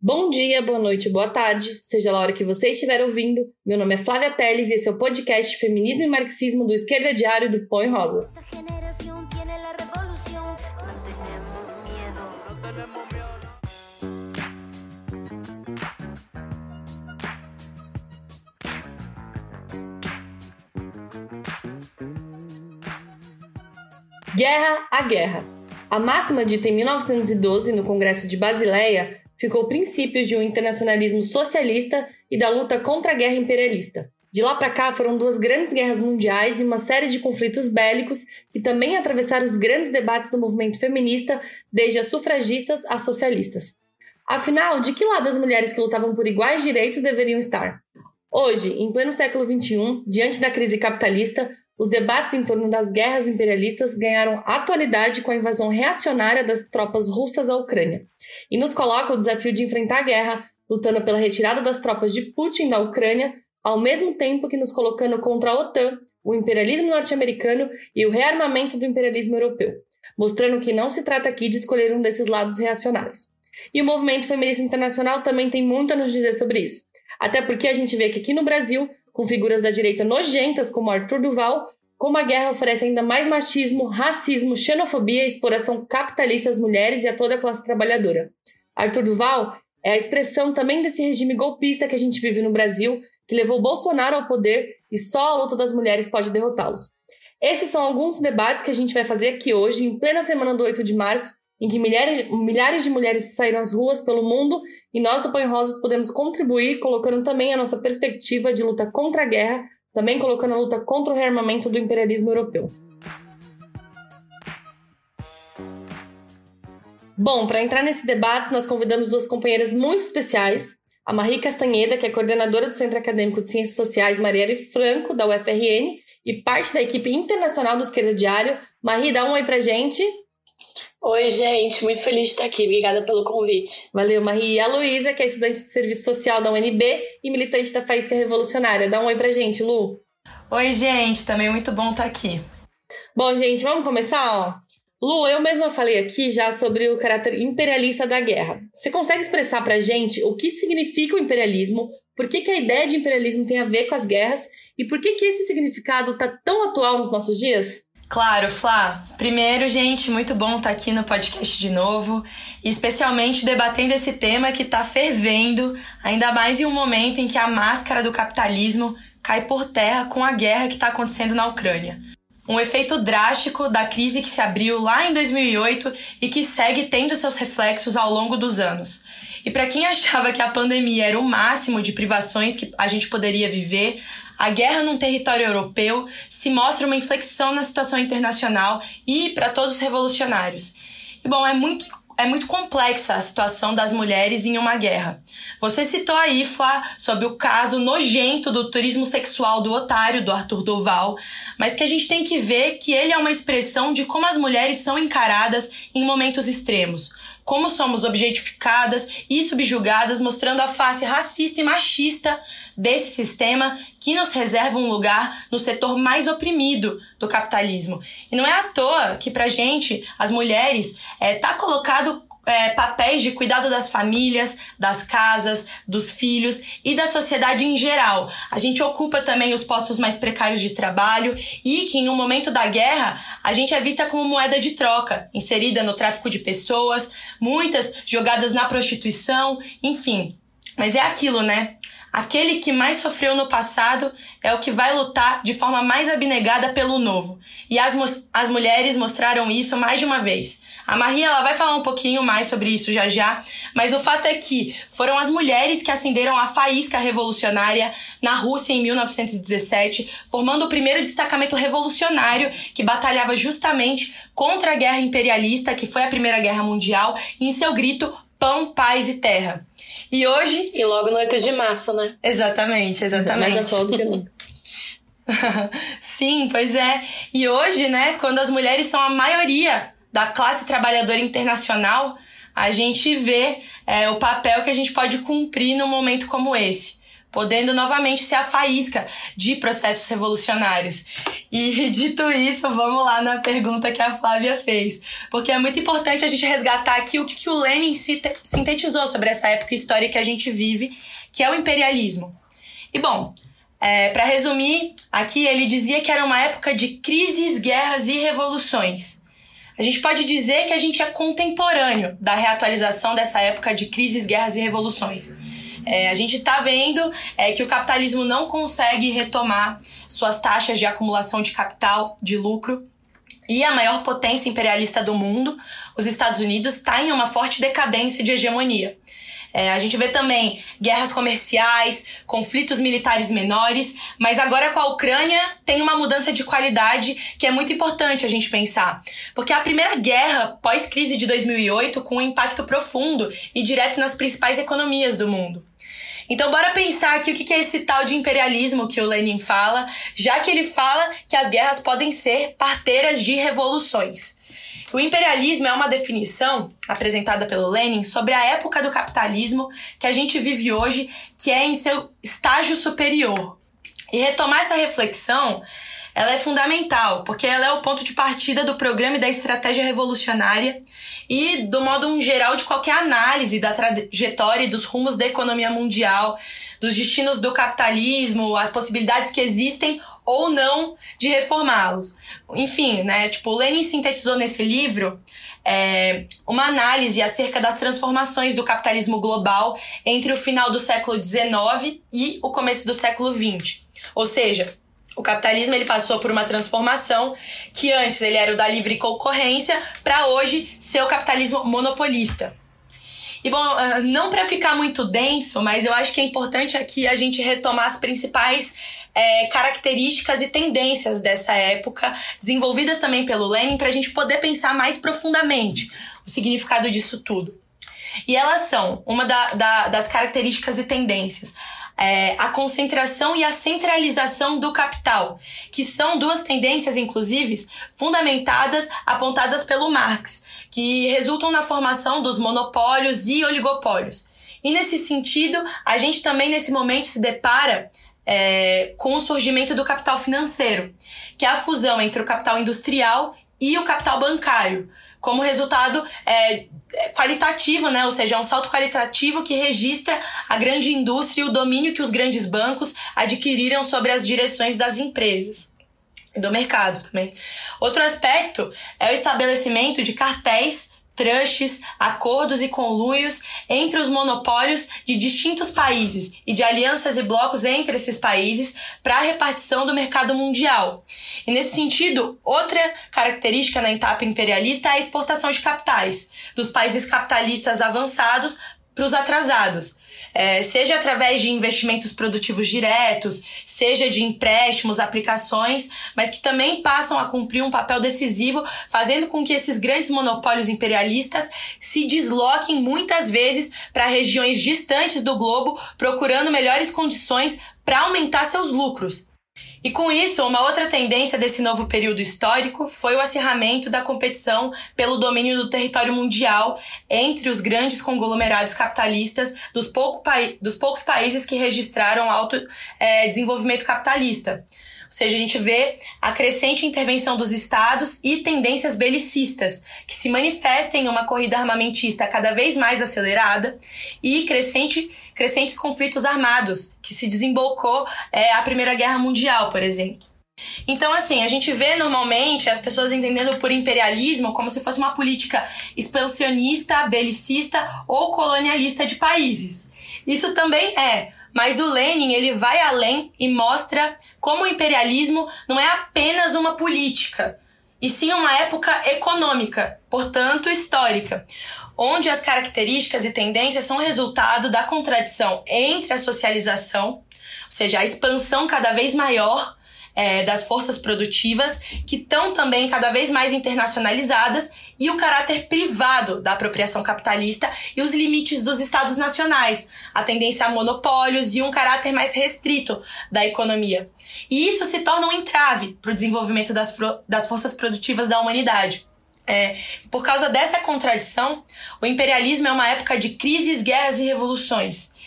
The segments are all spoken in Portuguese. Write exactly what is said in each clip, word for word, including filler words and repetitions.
Bom dia, boa noite, boa tarde, seja lá a hora que você estiver ouvindo. Meu nome é Flávia Teles e esse é o podcast Feminismo e Marxismo do Esquerda Diário do Pão e Rosas. Guerra a guerra. A máxima dita em mil novecentos e doze no Congresso de Basileia ficou princípios de um internacionalismo socialista e da luta contra a guerra imperialista. De lá para cá foram duas grandes guerras mundiais e uma série de conflitos bélicos que também atravessaram os grandes debates do movimento feminista, desde as sufragistas às socialistas. Afinal, de que lado as mulheres que lutavam por iguais direitos deveriam estar? Hoje, em pleno século vinte e um, diante da crise capitalista, os debates em torno das guerras imperialistas ganharam atualidade com a invasão reacionária das tropas russas à Ucrânia e nos coloca o desafio de enfrentar a guerra, lutando pela retirada das tropas de Putin da Ucrânia, ao mesmo tempo que nos colocando contra a OTAN, o imperialismo norte-americano e o rearmamento do imperialismo europeu, mostrando que não se trata aqui de escolher um desses lados reacionários. E o movimento feminista internacional também tem muito a nos dizer sobre isso, até porque a gente vê que aqui no Brasil, com figuras da direita nojentas como Arthur Duval, como a guerra oferece ainda mais machismo, racismo, xenofobia e exploração capitalista às mulheres e a toda a classe trabalhadora. Arthur Duval é a expressão também desse regime golpista que a gente vive no Brasil, que levou Bolsonaro ao poder e só a luta das mulheres pode derrotá-los. Esses são alguns debates que a gente vai fazer aqui hoje, em plena semana do oito de março, em que milhares, milhares de mulheres saíram às ruas pelo mundo e nós do Pão e Rosas podemos contribuir colocando também a nossa perspectiva de luta contra a guerra, também colocando a luta contra o rearmamento do imperialismo europeu. Bom, para entrar nesse debate, nós convidamos duas companheiras muito especiais, a Marri Castanheda, que é coordenadora do Centro Acadêmico de Ciências Sociais Marielle Franco, da U F R N, e parte da equipe internacional do Esquerda Diário. Marri, dá um oi pra gente. Oi, gente, muito feliz de estar aqui. Obrigada pelo convite. Valeu, Marri. E a Luísa, que é estudante de Serviço Social da U N B e militante da Faísca Revolucionária. Dá um oi pra gente, Lu. Oi, gente, também muito bom estar aqui. Bom, gente, vamos começar, ó. Lu, eu mesma falei aqui já sobre o caráter imperialista da guerra. Você consegue expressar pra gente o que significa o imperialismo, por que, que a ideia de imperialismo tem a ver com as guerras e por que, que esse significado tá tão atual nos nossos dias? Claro, Flá. Primeiro, gente, muito bom estar aqui no podcast de novo, e especialmente debatendo esse tema que está fervendo, ainda mais em um momento em que a máscara do capitalismo cai por terra com a guerra que está acontecendo na Ucrânia. Um efeito drástico da crise que se abriu lá em dois mil e oito e que segue tendo seus reflexos ao longo dos anos. E para quem achava que a pandemia era o máximo de privações que a gente poderia viver, a guerra num território europeu se mostra uma inflexão na situação internacional e para todos os revolucionários. E bom, é muito, é muito complexa a situação das mulheres em uma guerra. Você citou aí, Flá, sobre o caso nojento do turismo sexual do otário, do Arthur Duval, mas que a gente tem que ver que ele é uma expressão de como as mulheres são encaradas em momentos extremos. Como somos objetificadas e subjugadas, mostrando a face racista e machista desse sistema que nos reserva um lugar no setor mais oprimido do capitalismo. E não é à toa que pra gente, as mulheres, é, tá colocado é, papéis de cuidado das famílias, das casas, dos filhos e da sociedade em geral. A gente ocupa também os postos mais precários de trabalho e que, em um momento da guerra, a gente é vista como moeda de troca, inserida no tráfico de pessoas, muitas jogadas na prostituição, enfim. Mas é aquilo, né? Aquele que mais sofreu no passado é o que vai lutar de forma mais abnegada pelo novo. E as, mo- as mulheres mostraram isso mais de uma vez. A Marri, ela vai falar um pouquinho mais sobre isso já já, mas o fato é que foram as mulheres que acenderam a faísca revolucionária na Rússia em mil novecentos e dezessete, formando o primeiro destacamento revolucionário que batalhava justamente contra a guerra imperialista, que foi a Primeira Guerra Mundial, em seu grito Pão, Paz e Terra. E hoje... E logo no oito de março, né? Exatamente, exatamente. Mais atual do que nunca. Sim, pois é. E hoje, né, quando as mulheres são a maioria da classe trabalhadora internacional, a gente vê é, o papel que a gente pode cumprir num momento como esse. podendo novamente ser a faísca de processos revolucionários. E dito isso, vamos lá na pergunta que a Flávia fez, porque é muito importante a gente resgatar aqui o que, que o Lenin sintetizou sobre essa época histórica que a gente vive, que é o imperialismo. E bom, é, para resumir, aqui ele dizia que era uma época de crises, guerras e revoluções. A gente pode dizer que a gente é contemporâneo da reatualização dessa época de crises, guerras e revoluções. É, a gente está vendo é, que o capitalismo não consegue retomar suas taxas de acumulação de capital, de lucro, e a maior potência imperialista do mundo, os Estados Unidos, está em uma forte decadência de hegemonia. É, a gente vê também guerras comerciais, conflitos militares menores, mas agora com a Ucrânia tem uma mudança de qualidade que é muito importante a gente pensar. Porque a primeira guerra pós-crise de dois mil e oito com um impacto profundo e direto nas principais economias do mundo. Então bora pensar aqui o que é esse tal de imperialismo que o Lenin fala, já que ele fala que as guerras podem ser parteiras de revoluções. O imperialismo é uma definição apresentada pelo Lenin sobre a época do capitalismo que a gente vive hoje, que é em seu estágio superior. E retomar essa reflexão, ela é fundamental, porque ela é o ponto de partida do programa e da estratégia revolucionária e, do modo geral, de qualquer análise da trajetória e dos rumos da economia mundial, dos destinos do capitalismo, as possibilidades que existem ou não de reformá-los. Enfim, né, tipo, o Lenin sintetizou nesse livro é, uma análise acerca das transformações do capitalismo global entre o final do século dezenove e o começo do século vinte. Ou seja, o capitalismo ele passou por uma transformação que antes ele era o da livre concorrência para hoje ser o capitalismo monopolista. E bom, não para ficar muito denso, mas eu acho que é importante aqui a gente retomar as principais é, características e tendências dessa época, desenvolvidas também pelo Lenin, para a gente poder pensar mais profundamente o significado disso tudo. E elas são, uma da, da, das características e tendências, É, a concentração e a centralização do capital, que são duas tendências, inclusive, fundamentadas, apontadas pelo Marx, que resultam na formação dos monopólios e oligopólios. E nesse sentido, a gente também nesse momento se depara é, com o surgimento do capital financeiro, que é a fusão entre o capital industrial e o capital bancário, como resultado é, qualitativo, né? Ou seja, é um salto qualitativo que registra a grande indústria e o domínio que os grandes bancos adquiriram sobre as direções das empresas e do mercado também. Outro aspecto é o estabelecimento de cartéis, trustes, acordos e conluios entre os monopólios de distintos países e de alianças e blocos entre esses países para a repartição do mercado mundial. E nesse sentido, outra característica na etapa imperialista é a exportação de capitais dos países capitalistas avançados para os atrasados. É, seja através de investimentos produtivos diretos, seja de empréstimos, aplicações, mas que também passam a cumprir um papel decisivo, fazendo com que esses grandes monopólios imperialistas se desloquem muitas vezes para regiões distantes do globo, procurando melhores condições para aumentar seus lucros. E com isso, uma outra tendência desse novo período histórico foi o acirramento da competição pelo domínio do território mundial entre os grandes conglomerados capitalistas dos, pouco pa- dos poucos países que registraram alto é, desenvolvimento capitalista. Ou seja, a gente vê a crescente intervenção dos estados e tendências belicistas, que se manifestam em uma corrida armamentista cada vez mais acelerada e crescente, crescentes conflitos armados, que se desembocou é, a Primeira Guerra Mundial, por exemplo. Então, assim, a gente vê normalmente as pessoas entendendo por imperialismo como se fosse uma política expansionista, belicista ou colonialista de países. Isso também é. Mas o Lenin, ele vai além e mostra como o imperialismo não é apenas uma política, e sim uma época econômica, portanto histórica, onde as características e tendências são resultado da contradição entre a socialização, ou seja, a expansão cada vez maior é, das forças produtivas, que estão também cada vez mais internacionalizadas, e o caráter privado da apropriação capitalista e os limites dos estados nacionais, a tendência a monopólios e um caráter mais restrito da economia. E isso se torna um entrave para o desenvolvimento das, das forças produtivas da humanidade. É, por causa dessa contradição, o imperialismo é uma época de crises, guerras e revoluções.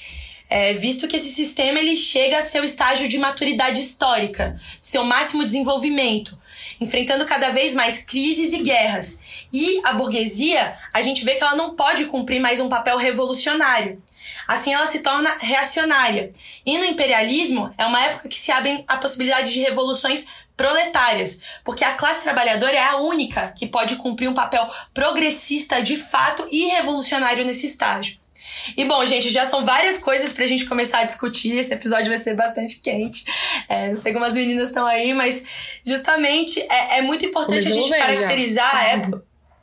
é, visto que esse sistema ele chega a seu estágio de maturidade histórica, seu máximo desenvolvimento, enfrentando cada vez mais crises e guerras. E a burguesia, a gente vê que ela não pode cumprir mais um papel revolucionário. Assim ela se torna reacionária. E no imperialismo é uma época que se abre a possibilidade de revoluções proletárias, porque a classe trabalhadora é a única que pode cumprir um papel progressista de fato e revolucionário nesse estágio. E bom, gente, já são várias coisas pra gente começar a discutir. Esse episódio vai ser bastante quente. É, não sei como as meninas estão aí, mas justamente é, é muito importante a gente caracterizar a época.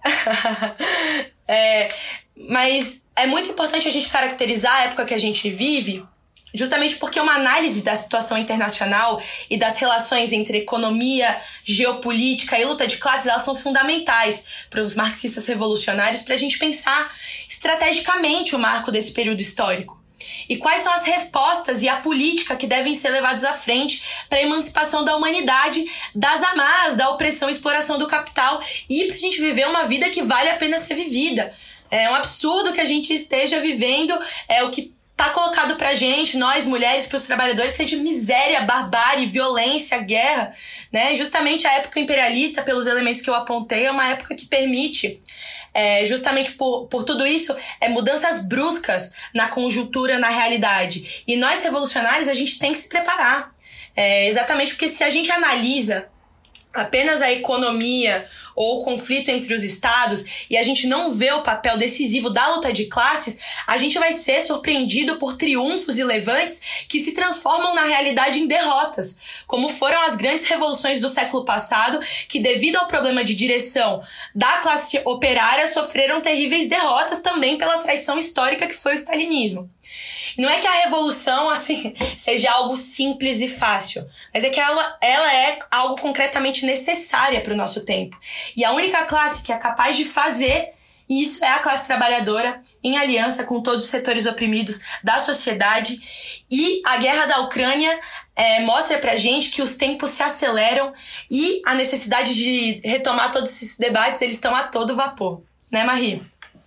é, mas é muito importante a gente caracterizar a época que a gente vive, justamente porque uma análise da situação internacional e das relações entre economia, geopolítica e luta de classes, elas são fundamentais para os marxistas revolucionários para a gente pensar estrategicamente o marco desse período histórico. E quais são as respostas e a política que devem ser levadas à frente para a emancipação da humanidade, das amarras, da opressão e exploração do capital e para a gente viver uma vida que vale a pena ser vivida. É um absurdo que a gente esteja vivendo é, o que tá colocado pra gente, nós mulheres, pros trabalhadores, seja miséria, barbárie, violência, guerra, né? Justamente a época imperialista, pelos elementos que eu apontei, é uma época que permite, é, justamente por, por tudo isso, é, mudanças bruscas na conjuntura, na realidade. E nós, revolucionários, a gente tem que se preparar. É, exatamente porque se a gente analisa apenas a economia ou o conflito entre os estados e a gente não vê o papel decisivo da luta de classes, a gente vai ser surpreendido por triunfos e levantes que se transformam na realidade em derrotas, como foram as grandes revoluções do século passado, que devido ao problema de direção da classe operária sofreram terríveis derrotas também pela traição histórica que foi o stalinismo. Não é que a revolução, assim, seja algo simples e fácil, mas é que ela, ela é algo concretamente necessária para o nosso tempo. E a única classe que é capaz de fazer isso é a classe trabalhadora, em aliança com todos os setores oprimidos da sociedade. E a guerra da Ucrânia é, mostra pra gente que os tempos se aceleram e a necessidade de retomar todos esses debates, eles estão a todo vapor. Né, Marie?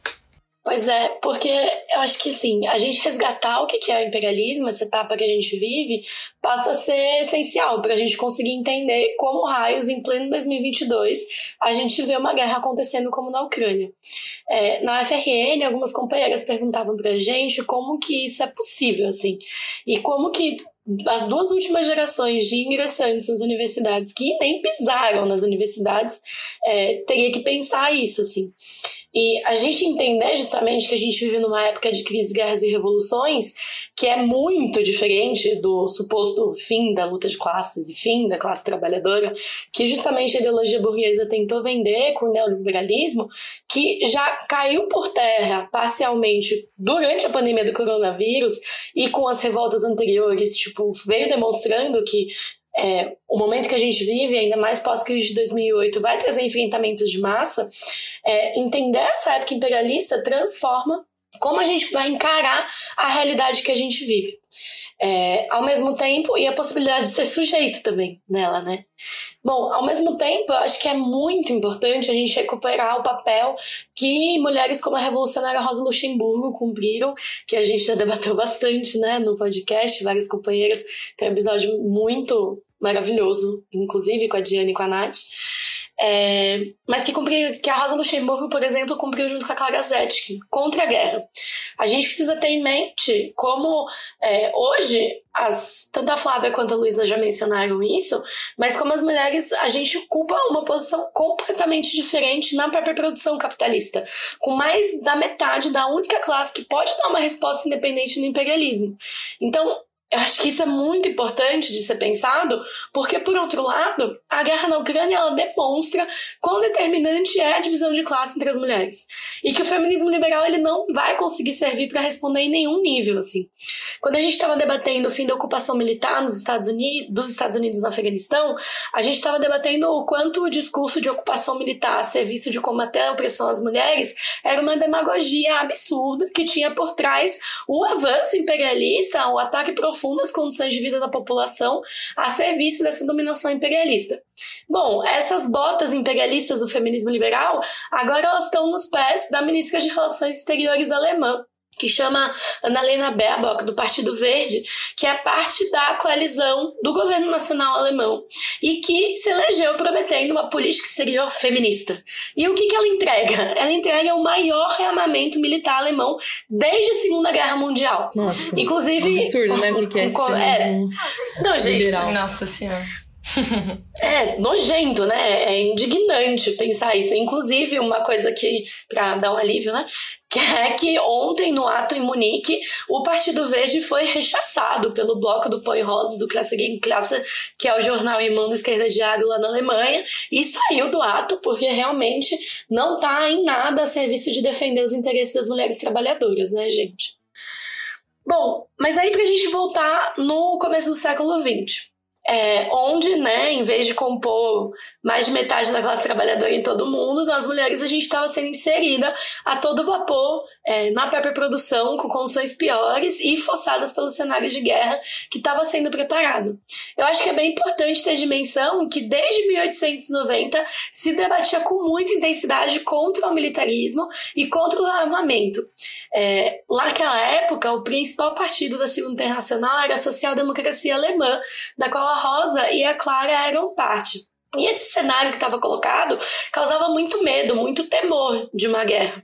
Pois é, porque eu acho que assim, a gente resgatar o que é o imperialismo, essa etapa que a gente vive, passa a ser essencial para a gente conseguir entender como raios, em pleno dois mil e vinte e dois, a gente vê uma guerra acontecendo como na Ucrânia. É, na U F R N, algumas companheiras perguntavam pra gente como que isso é possível, assim, e como que as duas últimas gerações de ingressantes nas universidades, que nem pisaram nas universidades, é, teria que pensar isso, assim. E a gente entender justamente que a gente vive numa época de crises, guerras e revoluções que é muito diferente do suposto fim da luta de classes e fim da classe trabalhadora, que justamente a ideologia burguesa tentou vender com o neoliberalismo, que já caiu por terra parcialmente durante a pandemia do coronavírus e com as revoltas anteriores, tipo, veio demonstrando que É, o momento que a gente vive, ainda mais pós-crise de dois mil e oito, vai trazer enfrentamentos de massa. É, entender essa época imperialista transforma como a gente vai encarar a realidade que a gente vive. É, ao mesmo tempo, e a possibilidade de ser sujeito também nela, né? Bom, ao mesmo tempo, eu acho que é muito importante a gente recuperar o papel que mulheres como a revolucionária Rosa Luxemburgo cumpriram, que a gente já debateu bastante, né, no podcast, várias companheiras, tem um episódio muito maravilhoso, inclusive com a Diane e com a Nath, é, mas que, cumpri, que a Rosa Luxemburgo, por exemplo, cumpriu junto com a Clara Zetkin contra a guerra. A gente precisa ter em mente como é, hoje, as, tanto a Flávia quanto a Luísa já mencionaram isso, mas como as mulheres, a gente ocupa uma posição completamente diferente na própria produção capitalista, com mais da metade da única classe que pode dar uma resposta independente no imperialismo. Então, eu acho que isso é muito importante de ser pensado, porque, por outro lado, a guerra na Ucrânia ela demonstra quão determinante é a divisão de classe entre as mulheres. E que o feminismo liberal ele não vai conseguir servir para responder em nenhum nível. Assim. Quando a gente estava debatendo o fim da ocupação militar nos Estados Unidos, dos Estados Unidos no Afeganistão, a gente estava debatendo o quanto o discurso de ocupação militar a serviço de combater a opressão às mulheres era uma demagogia absurda que tinha por trás o avanço imperialista, o ataque profundo das condições de vida da população a serviço dessa dominação imperialista. Bom, essas botas imperialistas do feminismo liberal, agora elas estão nos pés da ministra de Relações Exteriores alemã, que chama Annalena Baerbock, do Partido Verde, que é parte da coalizão do governo nacional alemão e que se elegeu prometendo uma política exterior feminista. E o que, que ela entrega? Ela entrega o maior rearmamento militar alemão desde a Segunda Guerra Mundial. Nossa, inclusive, é absurdo, né? O que é esse é, Não, gente... liberal. Nossa Senhora. É nojento, né? É indignante pensar isso. Inclusive, uma coisa que, pra dar um alívio, né? Que é que ontem, no ato em Munique, o Partido Verde foi rechaçado pelo bloco do Põe Rosas, do Klasse gegen Klasse, que é o jornal irmão da esquerda diário lá na Alemanha, e saiu do ato porque realmente não está em nada a serviço de defender os interesses das mulheres trabalhadoras, né, gente? Bom, mas aí pra gente voltar no começo do século vinte. É, onde, né, em vez de compor mais de metade da classe trabalhadora em todo o mundo, nós mulheres a gente estava sendo inserida a todo vapor é, na própria produção, com condições piores e forçadas pelo cenário de guerra que estava sendo preparado. Eu acho que é bem importante ter dimensão que desde mil oitocentos e noventa se debatia com muita intensidade contra o militarismo e contra o armamento. É, naquela época, o principal partido da Segunda Internacional era a social-democracia alemã, da qual a Rosa e a Clara eram parte. E esse cenário que estava colocado causava muito medo, muito temor de uma guerra.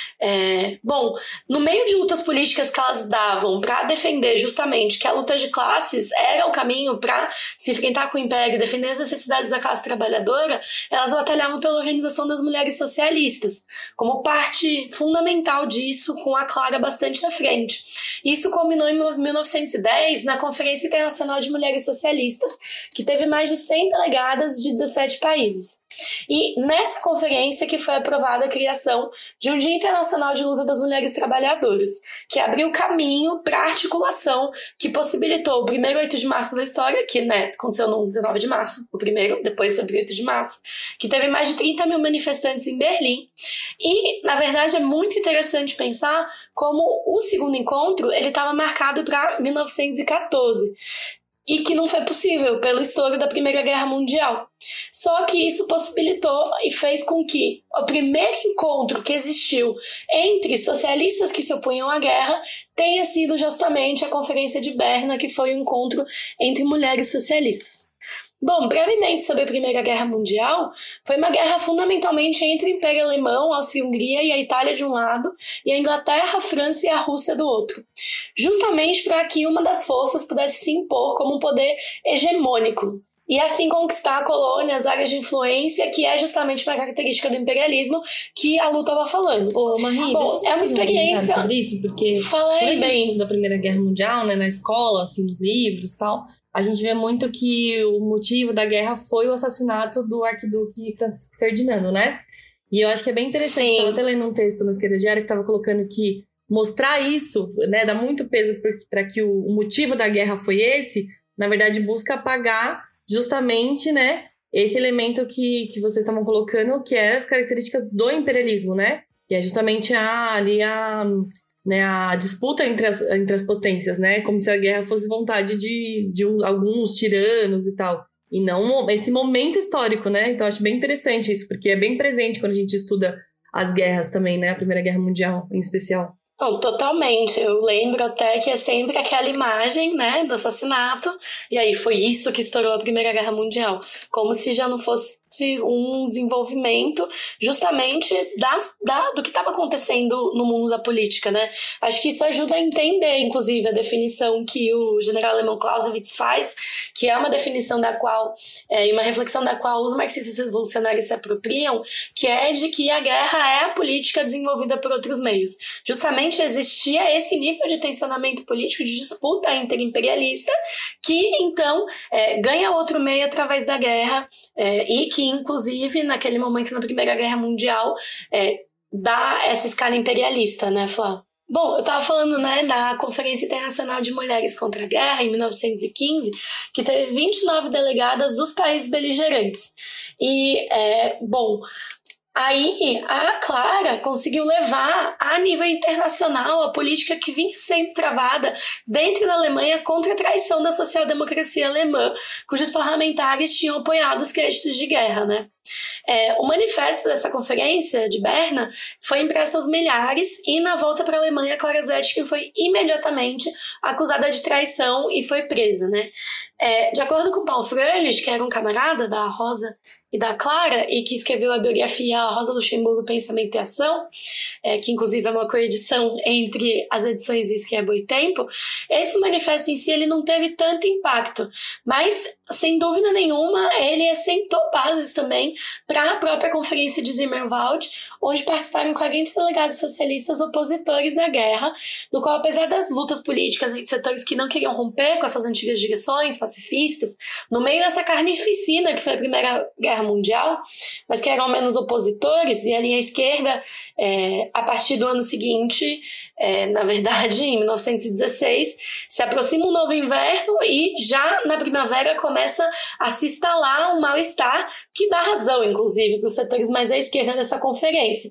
É, bom, no meio de lutas políticas que elas davam para defender justamente que a luta de classes era o caminho para se enfrentar com o império e defender as necessidades da classe trabalhadora, elas batalhavam pela organização das mulheres socialistas, como parte fundamental disso, com a Clara bastante à frente. Isso culminou em mil novecentos e dez na Conferência Internacional de Mulheres Socialistas, que teve mais de cem delegadas de dezessete países. E nessa conferência que foi aprovada a criação de um Dia Internacional de Luta das Mulheres Trabalhadoras, que abriu caminho para a articulação que possibilitou o primeiro oito de março da história, que né, aconteceu no dezenove de março, o primeiro, depois foi o oito de março, que teve mais de trinta mil manifestantes em Berlim. E, na verdade, é muito interessante pensar como o segundo encontro ele estava marcado para mil novecentos e catorze. E que não foi possível pelo estouro da Primeira Guerra Mundial. Só que isso possibilitou e fez com que o primeiro encontro que existiu entre socialistas que se opunham à guerra tenha sido justamente a Conferência de Berna, que foi um encontro entre mulheres socialistas. Bom, brevemente sobre a Primeira Guerra Mundial, foi uma guerra fundamentalmente entre o Império Alemão, a Áustria-Hungria e a Itália de um lado, e a Inglaterra, a França e a Rússia do outro. Justamente para que uma das forças pudesse se impor como um poder hegemônico, e assim conquistar a colônia, as áreas de influência, que é justamente uma característica do imperialismo que a Lu estava falando. Ô, Marie, Bom, deixa eu é uma experiência sobre isso, porque falei bem da Primeira Guerra Mundial, né, na escola, assim, nos livros e tal, a gente vê muito que o motivo da guerra foi o assassinato do arquiduque Francisco Ferdinando, né? E eu acho que é bem interessante. Sim. Eu estava até lendo um texto no Esquerda Diária que estava colocando que mostrar isso, né, dá muito peso para que o, o motivo da guerra foi esse, na verdade busca apagar justamente, né, esse elemento que, que vocês estavam colocando, que é as características do imperialismo, né? Que é justamente a, ali a... Né, a disputa entre as, entre as potências, né? Como se a guerra fosse vontade de, de um, alguns tiranos e tal. E não esse momento histórico, né? Então, acho bem interessante isso, porque é bem presente quando a gente estuda as guerras também, né? A Primeira Guerra Mundial, em especial. Não, totalmente. Eu lembro até que é sempre aquela imagem, né, do assassinato. E aí foi isso que estourou a Primeira Guerra Mundial. Como se já não fosse um desenvolvimento justamente das, da, do que estava acontecendo no mundo da política, né? Acho que isso ajuda a entender, inclusive, a definição que o general alemão Clausewitz faz, que é uma definição da qual, é, uma reflexão da qual os marxistas revolucionários se apropriam, que é de que a guerra é a política desenvolvida por outros meios. Justamente existia esse nível de tensionamento político, de disputa interimperialista, que então é, ganha outro meio através da guerra, é, e que inclusive naquele momento na Primeira Guerra Mundial é, dá essa escala imperialista, né, Flá? Bom, eu estava falando, né, da Conferência Internacional de Mulheres contra a Guerra, em mil novecentos e quinze, que teve vinte e nove delegadas dos países beligerantes. E, é, bom, Aí a Clara conseguiu levar a nível internacional a política que vinha sendo travada dentro da Alemanha contra a traição da social-democracia alemã, cujos parlamentares tinham apoiado os créditos de guerra, né? É, o manifesto dessa conferência de Berna foi impresso aos milhares e na volta para a Alemanha, Clara Zetkin foi imediatamente acusada de traição e foi presa, né? É, de acordo com Paul Fröhlich, que era um camarada da Rosa e da Clara e que escreveu a biografia A Rosa Luxemburgo, Pensamento e Ação, é, que inclusive é uma coedição entre as edições Esquerda e Tempo, esse manifesto em si ele não teve tanto impacto, mas sem dúvida nenhuma ele assentou bases também para a própria Conferência de Zimmerwald, onde participaram quarenta delegados socialistas opositores à guerra, no qual, apesar das lutas políticas entre setores que não queriam romper com essas antigas direções pacifistas, no meio dessa carnificina que foi a Primeira Guerra Mundial, mas que eram menos opositores, e a linha esquerda, é, a partir do ano seguinte, é, na verdade, em mil novecentos e dezesseis, se aproxima um novo inverno e já na primavera começa a se instalar um mal-estar que dá razão, inclusive, para os setores mais à esquerda dessa conferência.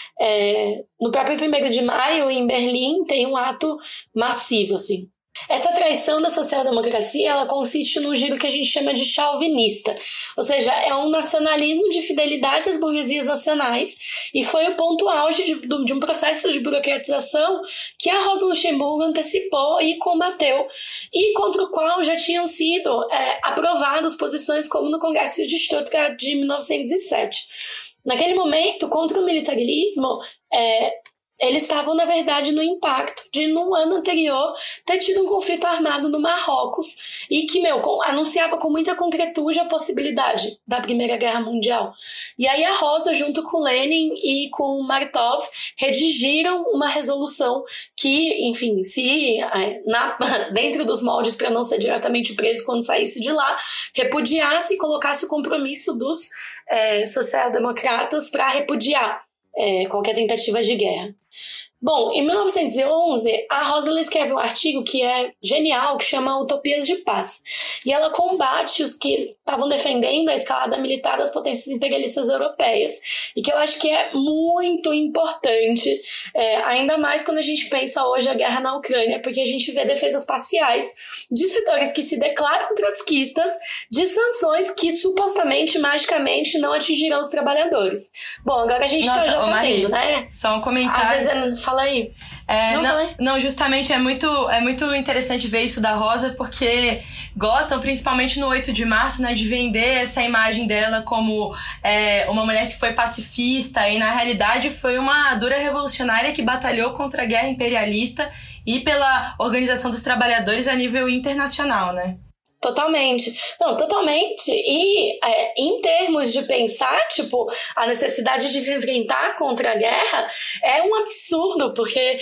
É, no próprio primeiro de maio, em Berlim, tem um ato massivo, assim. Essa traição da social-democracia, ela consiste num giro que a gente chama de chauvinista, ou seja, é um nacionalismo de fidelidade às burguesias nacionais e foi o ponto auge de, de um processo de burocratização que a Rosa Luxemburgo antecipou e combateu e contra o qual já tinham sido é, aprovadas posições como no Congresso de Stuttgart de mil novecentos e sete. Naquele momento, contra o militarismo, é, eles estavam, na verdade, no impacto de, no ano anterior, ter tido um conflito armado no Marrocos e que, meu, com, anunciava com muita concretude a possibilidade da Primeira Guerra Mundial. E aí a Rosa, junto com Lenin e com Martov, redigiram uma resolução que, enfim, se na, dentro dos moldes para não ser diretamente preso quando saísse de lá, repudiasse e colocasse o compromisso dos é, social-democratas para repudiar é, qualquer tentativa de guerra. Bom, em mil novecentos e onze, a Rosa escreve um artigo que é genial, que chama Utopias de Paz. E ela combate os que estavam defendendo a escalada militar das potências imperialistas europeias. E que eu acho que é muito importante, é, ainda mais quando a gente pensa hoje a guerra na Ucrânia, porque a gente vê defesas parciais de setores que se declaram trotskistas de sanções que supostamente, magicamente, não atingirão os trabalhadores. Bom, agora a gente Nossa, tá, já ô, tá Marie, vendo, né? Só um comentário. Às vezes, fala aí. É, não, não, não, justamente é muito, é muito interessante ver isso da Rosa, porque gostam, principalmente no oito de março, né, de vender essa imagem dela como é, uma mulher que foi pacifista e, na realidade, foi uma dura revolucionária que batalhou contra a guerra imperialista e pela organização dos trabalhadores a nível internacional, né? Totalmente. Não, totalmente. E é, em termos de pensar, tipo, a necessidade de se enfrentar contra a guerra é um absurdo, porque é,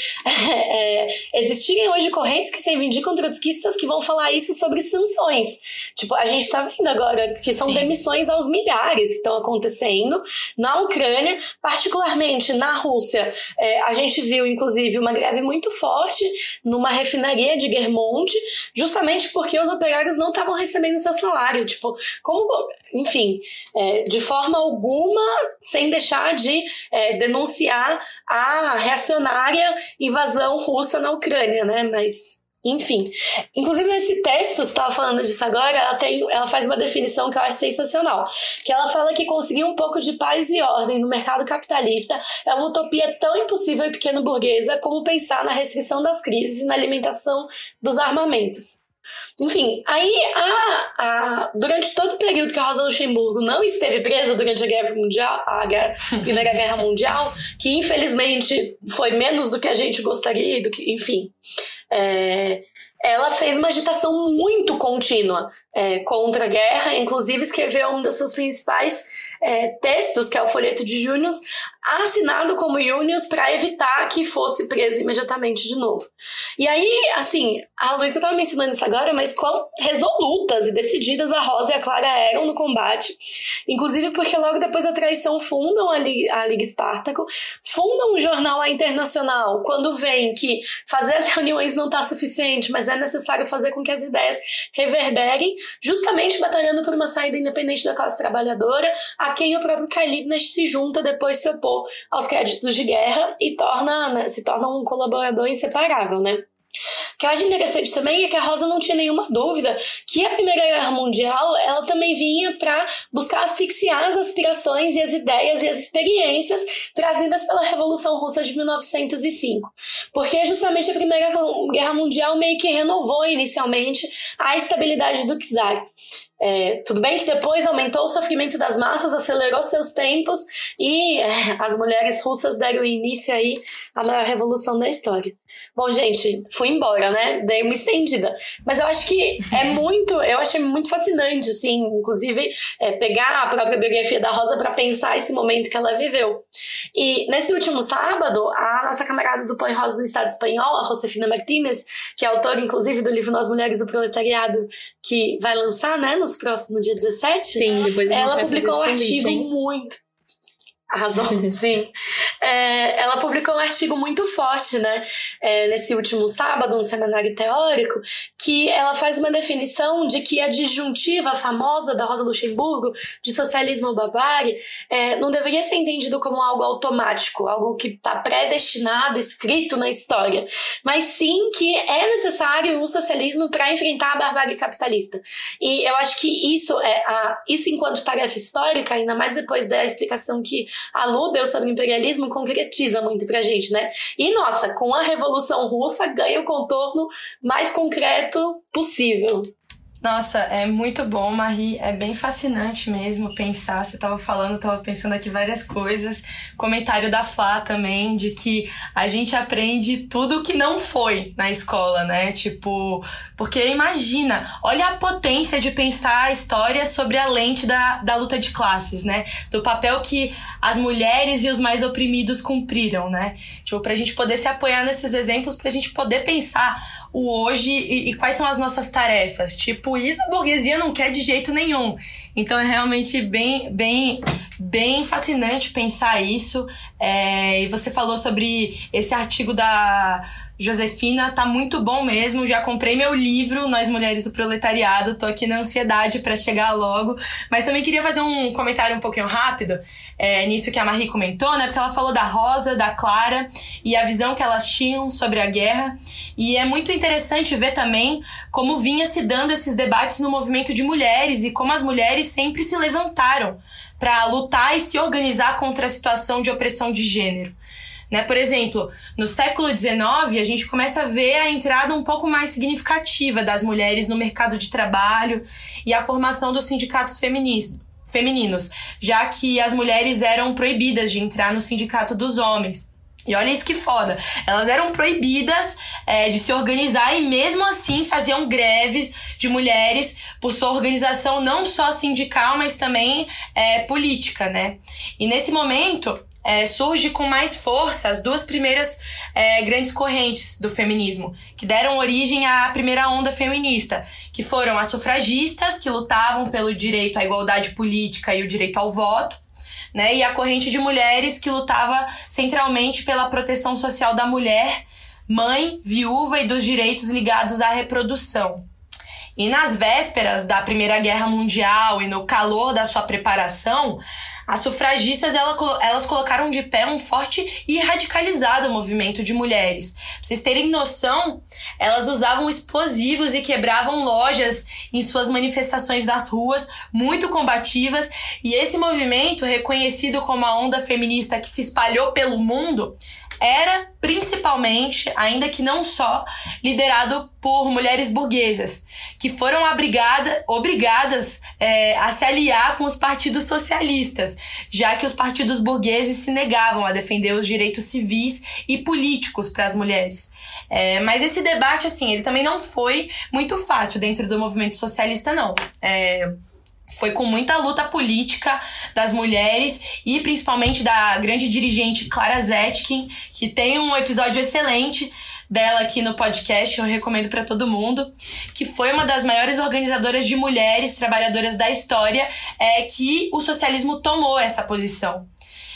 é, existirem hoje correntes que se reivindicam trotskistas que vão falar isso sobre sanções. Tipo, a gente tá vendo agora que são Sim. demissões aos milhares que estão acontecendo na Ucrânia, particularmente na Rússia. É, a gente viu, inclusive, uma greve muito forte numa refinaria de Guermont, justamente porque os operários não estavam recebendo seu salário, tipo, como, enfim, é, de forma alguma, sem deixar de é, denunciar a reacionária invasão russa na Ucrânia, né, mas... Enfim, inclusive nesse texto, você estava falando disso agora, ela, tem, ela faz uma definição que eu acho sensacional, que ela fala que conseguir um pouco de paz e ordem no mercado capitalista é uma utopia tão impossível e pequeno-burguesa como pensar na restrição das crises e na alimentação dos armamentos. Enfim, aí a, a, durante todo o período que a Rosa Luxemburgo não esteve presa durante a Guerra Mundial, a guerra, Primeira Guerra Mundial, que infelizmente foi menos do que a gente gostaria, do que, enfim, é, ela fez uma agitação muito contínua é, contra a guerra, inclusive escreveu um dos seus principais é, textos, que é o Folheto de Junho, assinado como Unions para evitar que fosse preso imediatamente de novo. E aí, assim, a Luísa estava mencionando isso agora, mas quão resolutas e decididas a Rosa e a Clara eram no combate, inclusive porque logo depois da traição fundam a Liga, a Liga Espartaco, fundam um jornal A Internacional, quando vem que fazer as reuniões não está suficiente, mas é necessário fazer com que as ideias reverberem, justamente batalhando por uma saída independente da classe trabalhadora, a quem o próprio Kai Liebknecht se junta depois de se opor aos créditos de guerra e torna, né, se torna um colaborador inseparável, né? O que eu acho interessante também é que a Rosa não tinha nenhuma dúvida que a Primeira Guerra Mundial ela também vinha para buscar asfixiar as aspirações e as ideias e as experiências trazidas pela Revolução Russa de mil novecentos e cinco. Porque justamente a Primeira Guerra Mundial meio que renovou inicialmente a estabilidade do czar. É, tudo bem que depois aumentou o sofrimento das massas, acelerou seus tempos e é, as mulheres russas deram início aí à maior revolução da história. Bom, gente, fui embora, né? Dei uma estendida. Mas eu acho que é muito, eu achei muito fascinante, assim, inclusive é, pegar a própria biografia da Rosa para pensar esse momento que ela viveu. E nesse último sábado, a nossa camarada do Põe Rosa no Estado Espanhol, a Josefina Martínez, que é autora, inclusive, do livro Nós Mulheres do Proletariado, que vai lançar, né, nos próximo dia dezessete, sim, depois a gente ela vai publicou um fazer esse artigo convite, muito... Arrasou, sim. É, ela publicou um artigo muito forte, né, é, nesse último sábado, um seminário teórico, que ela faz uma definição de que a disjuntiva famosa da Rosa Luxemburgo, de socialismo ou barbárie, é, não deveria ser entendido como algo automático, algo que está predestinado, escrito na história, mas sim que é necessário o socialismo para enfrentar a barbárie capitalista. E eu acho que isso, é a, isso enquanto tarefa histórica, ainda mais depois da explicação que a Lu deu sobre o imperialismo, concretiza muito pra gente, né? E, nossa, com a Revolução Russa ganha o contorno mais concreto possível. Nossa, é muito bom, Marie, é bem fascinante mesmo pensar, você tava falando, tava pensando aqui várias coisas, comentário da Flá também, de que a gente aprende tudo que não foi na escola, né, tipo, porque imagina, olha a potência de pensar a história sobre a lente da, da luta de classes, né, do papel que as mulheres e os mais oprimidos cumpriram, né, tipo, pra gente poder se apoiar nesses exemplos, pra gente poder pensar o hoje e, e quais são as nossas tarefas. Tipo, isso a burguesia não quer de jeito nenhum. Então é realmente bem, bem, bem fascinante pensar isso. É, e você falou sobre esse artigo da Josefina, tá muito bom mesmo. Já comprei meu livro, Nós Mulheres do Proletariado. Tô aqui na ansiedade pra chegar logo. Mas também queria fazer um comentário um pouquinho rápido é, nisso que a Marie comentou, né? Porque ela falou da Rosa, da Clara e a visão que elas tinham sobre a guerra. E é muito interessante ver também como vinha se dando esses debates no movimento de mulheres e como as mulheres sempre se levantaram para lutar e se organizar contra a situação de opressão de gênero. Né? Por exemplo, no século dezenove, a gente começa a ver a entrada um pouco mais significativa das mulheres no mercado de trabalho e a formação dos sindicatos femininos, femininos, já que as mulheres eram proibidas de entrar no sindicato dos homens. E olha isso que foda, elas eram proibidas é, de se organizar e mesmo assim faziam greves de mulheres por sua organização não só sindical, mas também é, política, né? E nesse momento é, surge com mais força as duas primeiras é, grandes correntes do feminismo, que deram origem à primeira onda feminista, que foram as sufragistas, que lutavam pelo direito à igualdade política e o direito ao voto, né, e a corrente de mulheres que lutava centralmente pela proteção social da mulher, mãe, viúva e dos direitos ligados à reprodução. E nas vésperas da Primeira Guerra Mundial e no calor da sua preparação, as sufragistas elas, elas colocaram de pé um forte e radicalizado movimento de mulheres. Pra vocês terem noção, elas usavam explosivos e quebravam lojas em suas manifestações nas ruas, muito combativas, e esse movimento, reconhecido como a onda feminista que se espalhou pelo mundo, era principalmente, ainda que não só, liderado por mulheres burguesas, que foram abrigada, obrigadas é, a se aliar com os partidos socialistas, já que os partidos burgueses se negavam a defender os direitos civis e políticos para as mulheres. É, mas esse debate, assim, ele também não foi muito fácil dentro do movimento socialista, não. É... Foi com muita luta política das mulheres e principalmente da grande dirigente Clara Zetkin, que tem um episódio excelente dela aqui no podcast, que eu recomendo para todo mundo, que foi uma das maiores organizadoras de mulheres trabalhadoras da história, é, que o socialismo tomou essa posição.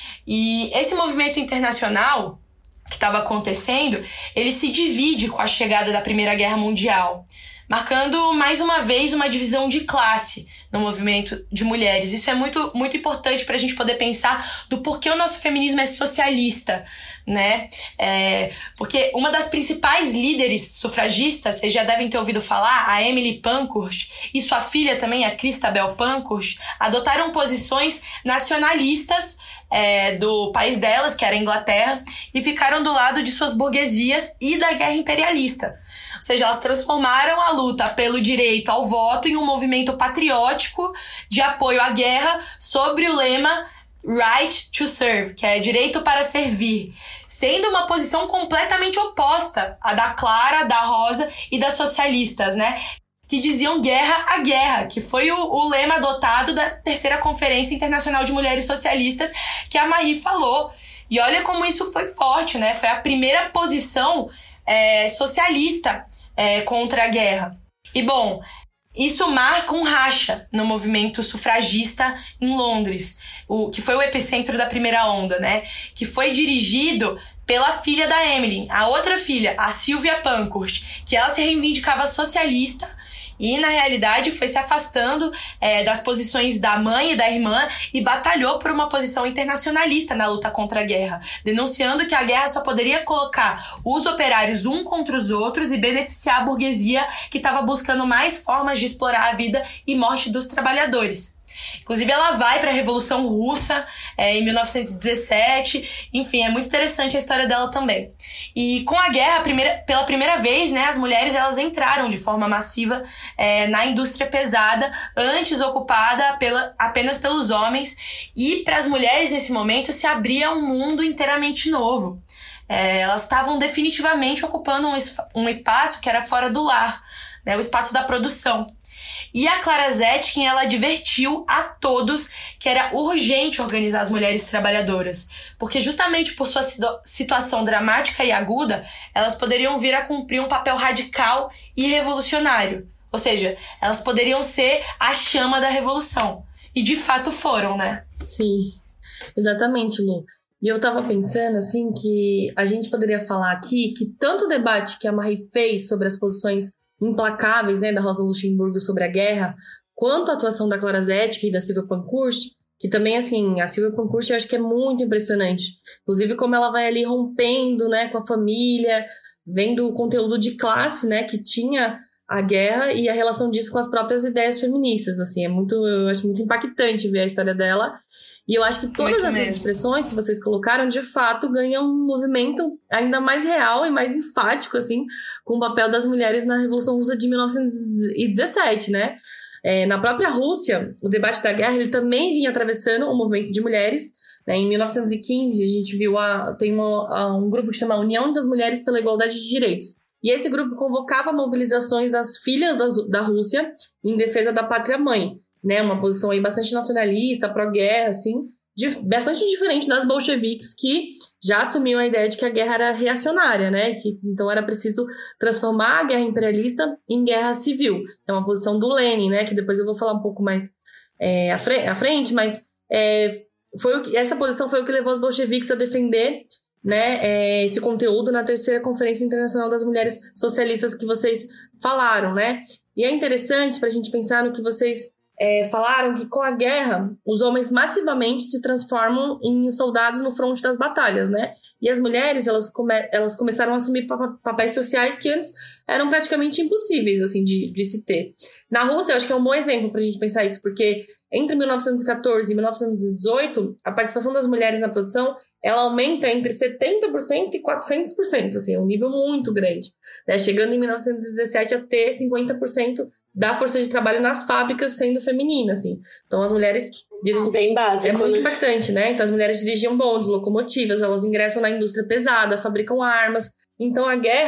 E esse movimento internacional que estava acontecendo, ele se divide com a chegada da Primeira Guerra Mundial, marcando mais uma vez uma divisão de classe no movimento de mulheres. Isso é muito, muito importante para a gente poder pensar do porquê o nosso feminismo é socialista, né? É, porque uma das principais líderes sufragistas, vocês já devem ter ouvido falar, a Emily Pankhurst, e sua filha também, a Christabel Pankhurst, adotaram posições nacionalistas é, do país delas, que era a Inglaterra, e ficaram do lado de suas burguesias e da guerra imperialista. Ou seja, elas transformaram a luta pelo direito ao voto em um movimento patriótico de apoio à guerra sobre o lema Right to Serve, que é direito para servir, sendo uma posição completamente oposta à da Clara, da Rosa e das socialistas, né? Que diziam guerra à guerra, que foi o, o lema adotado da terceira Conferência Internacional de Mulheres Socialistas que a Marie falou. E olha como isso foi forte, né? Foi a primeira posição é, socialista é, contra a guerra. E, bom, isso marca um racha no movimento sufragista em Londres, o, que foi o epicentro da primeira onda, né? Que foi dirigido pela filha da Emily, a outra filha, a Sylvia Pankhurst, que ela se reivindicava socialista e, na realidade, foi se afastando é, das posições da mãe e da irmã e batalhou por uma posição internacionalista na luta contra a guerra, denunciando que a guerra só poderia colocar os operários um contra os outros e beneficiar a burguesia que estava buscando mais formas de explorar a vida e morte dos trabalhadores. Inclusive, ela vai para a Revolução Russa é, em mil novecentos e dezessete. Enfim, é muito interessante a história dela também. E com a guerra, primeira, pela primeira vez, né, as mulheres elas entraram de forma massiva é, na indústria pesada, antes ocupada pela, apenas pelos homens. E para as mulheres, nesse momento, se abria um mundo inteiramente novo. É, elas estavam definitivamente ocupando um, um espaço que era fora do lar, né, o espaço da produção. E a Clara Zetkin, ela advertiu a todos que era urgente organizar as mulheres trabalhadoras, porque justamente por sua situação dramática e aguda, elas poderiam vir a cumprir um papel radical e revolucionário. Ou seja, elas poderiam ser a chama da revolução. E de fato foram, né? Sim, exatamente, Lu. E eu tava pensando, assim, que a gente poderia falar aqui que tanto o debate que a Marie fez sobre as posições implacáveis, né, da Rosa Luxemburgo sobre a guerra, quanto a atuação da Clara Zetkin e da Sylvia Pankhurst, que também, assim, a Sylvia Pankhurst eu acho que é muito impressionante. Inclusive, como ela vai ali rompendo, né, com a família, vendo o conteúdo de classe, né, que tinha a guerra e a relação disso com as próprias ideias feministas, assim, é muito, eu acho muito impactante ver a história dela. E eu acho que todas Muito essas mesmo. expressões que vocês colocaram, de fato, ganham um movimento ainda mais real e mais enfático, assim, com o papel das mulheres na Revolução Russa de mil novecentos e dezessete, né? É, na própria Rússia, o debate da guerra, ele também vinha atravessando o movimento de mulheres, né? Em mil novecentos e quinze, a gente viu, a, tem uma, a, um grupo que chama União das Mulheres pela Igualdade de Direitos. E esse grupo convocava mobilizações das filhas das, da Rússia em defesa da pátria-mãe, né, uma posição aí bastante nacionalista, pró-guerra, assim, de, bastante diferente das bolcheviques, que já assumiam a ideia de que a guerra era reacionária, né, que então era preciso transformar a guerra imperialista em guerra civil. É uma posição do Lenin, né, que depois eu vou falar um pouco mais é, à, frente, à frente, mas é, foi o que, essa posição foi o que levou os bolcheviques a defender, né, é, esse conteúdo na terceira Conferência Internacional das Mulheres Socialistas que vocês falaram, né, e é interessante para a gente pensar no que vocês É, falaram que com a guerra os homens massivamente se transformam em soldados no fronte das batalhas, né? E as mulheres, elas, come- elas começaram a assumir pa- papéis sociais que antes eram praticamente impossíveis, assim, de, de se ter. Na Rússia, eu acho que é um bom exemplo pra gente pensar isso, porque entre mil novecentos e catorze e mil novecentos e dezoito, a participação das mulheres na produção, ela aumenta entre setenta por cento e quatrocentos por cento, assim, é um nível muito grande, né? Chegando em mil novecentos e dezessete a ter cinquenta por cento da força de trabalho nas fábricas sendo feminina, assim. Então, as mulheres... dirigem... Bem básico, É muito né? impactante, né? Então, as mulheres dirigiam bondes, locomotivas, elas ingressam na indústria pesada, fabricam armas. Então, a guerra,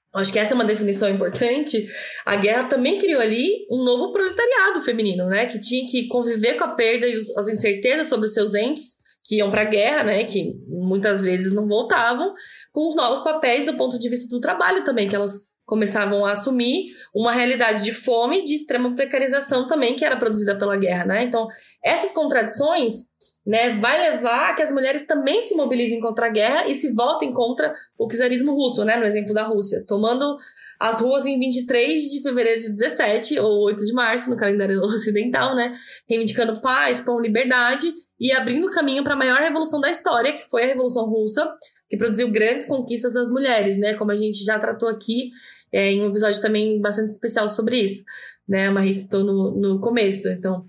Acho que essa é uma definição importante. A guerra também criou ali um novo proletariado feminino, né? Que tinha que conviver com a perda e os, as incertezas sobre os seus entes, que iam para a guerra, né? Que muitas vezes não voltavam, com os novos papéis do ponto de vista do trabalho também, que elas começavam a assumir uma realidade de fome e de extrema precarização também, que era produzida pela guerra, né? Então, essas contradições, né, vai levar a que as mulheres também se mobilizem contra a guerra e se voltem contra o czarismo russo, né, no exemplo da Rússia, tomando as ruas em vinte e três de fevereiro de dezessete, ou oito de março, no calendário ocidental, né, reivindicando paz, pão, liberdade e abrindo caminho para a maior revolução da história, que foi a Revolução Russa, que produziu grandes conquistas das mulheres, né, como a gente já tratou aqui é, em um episódio também bastante especial sobre isso, né, a Marie citou no, no começo, então...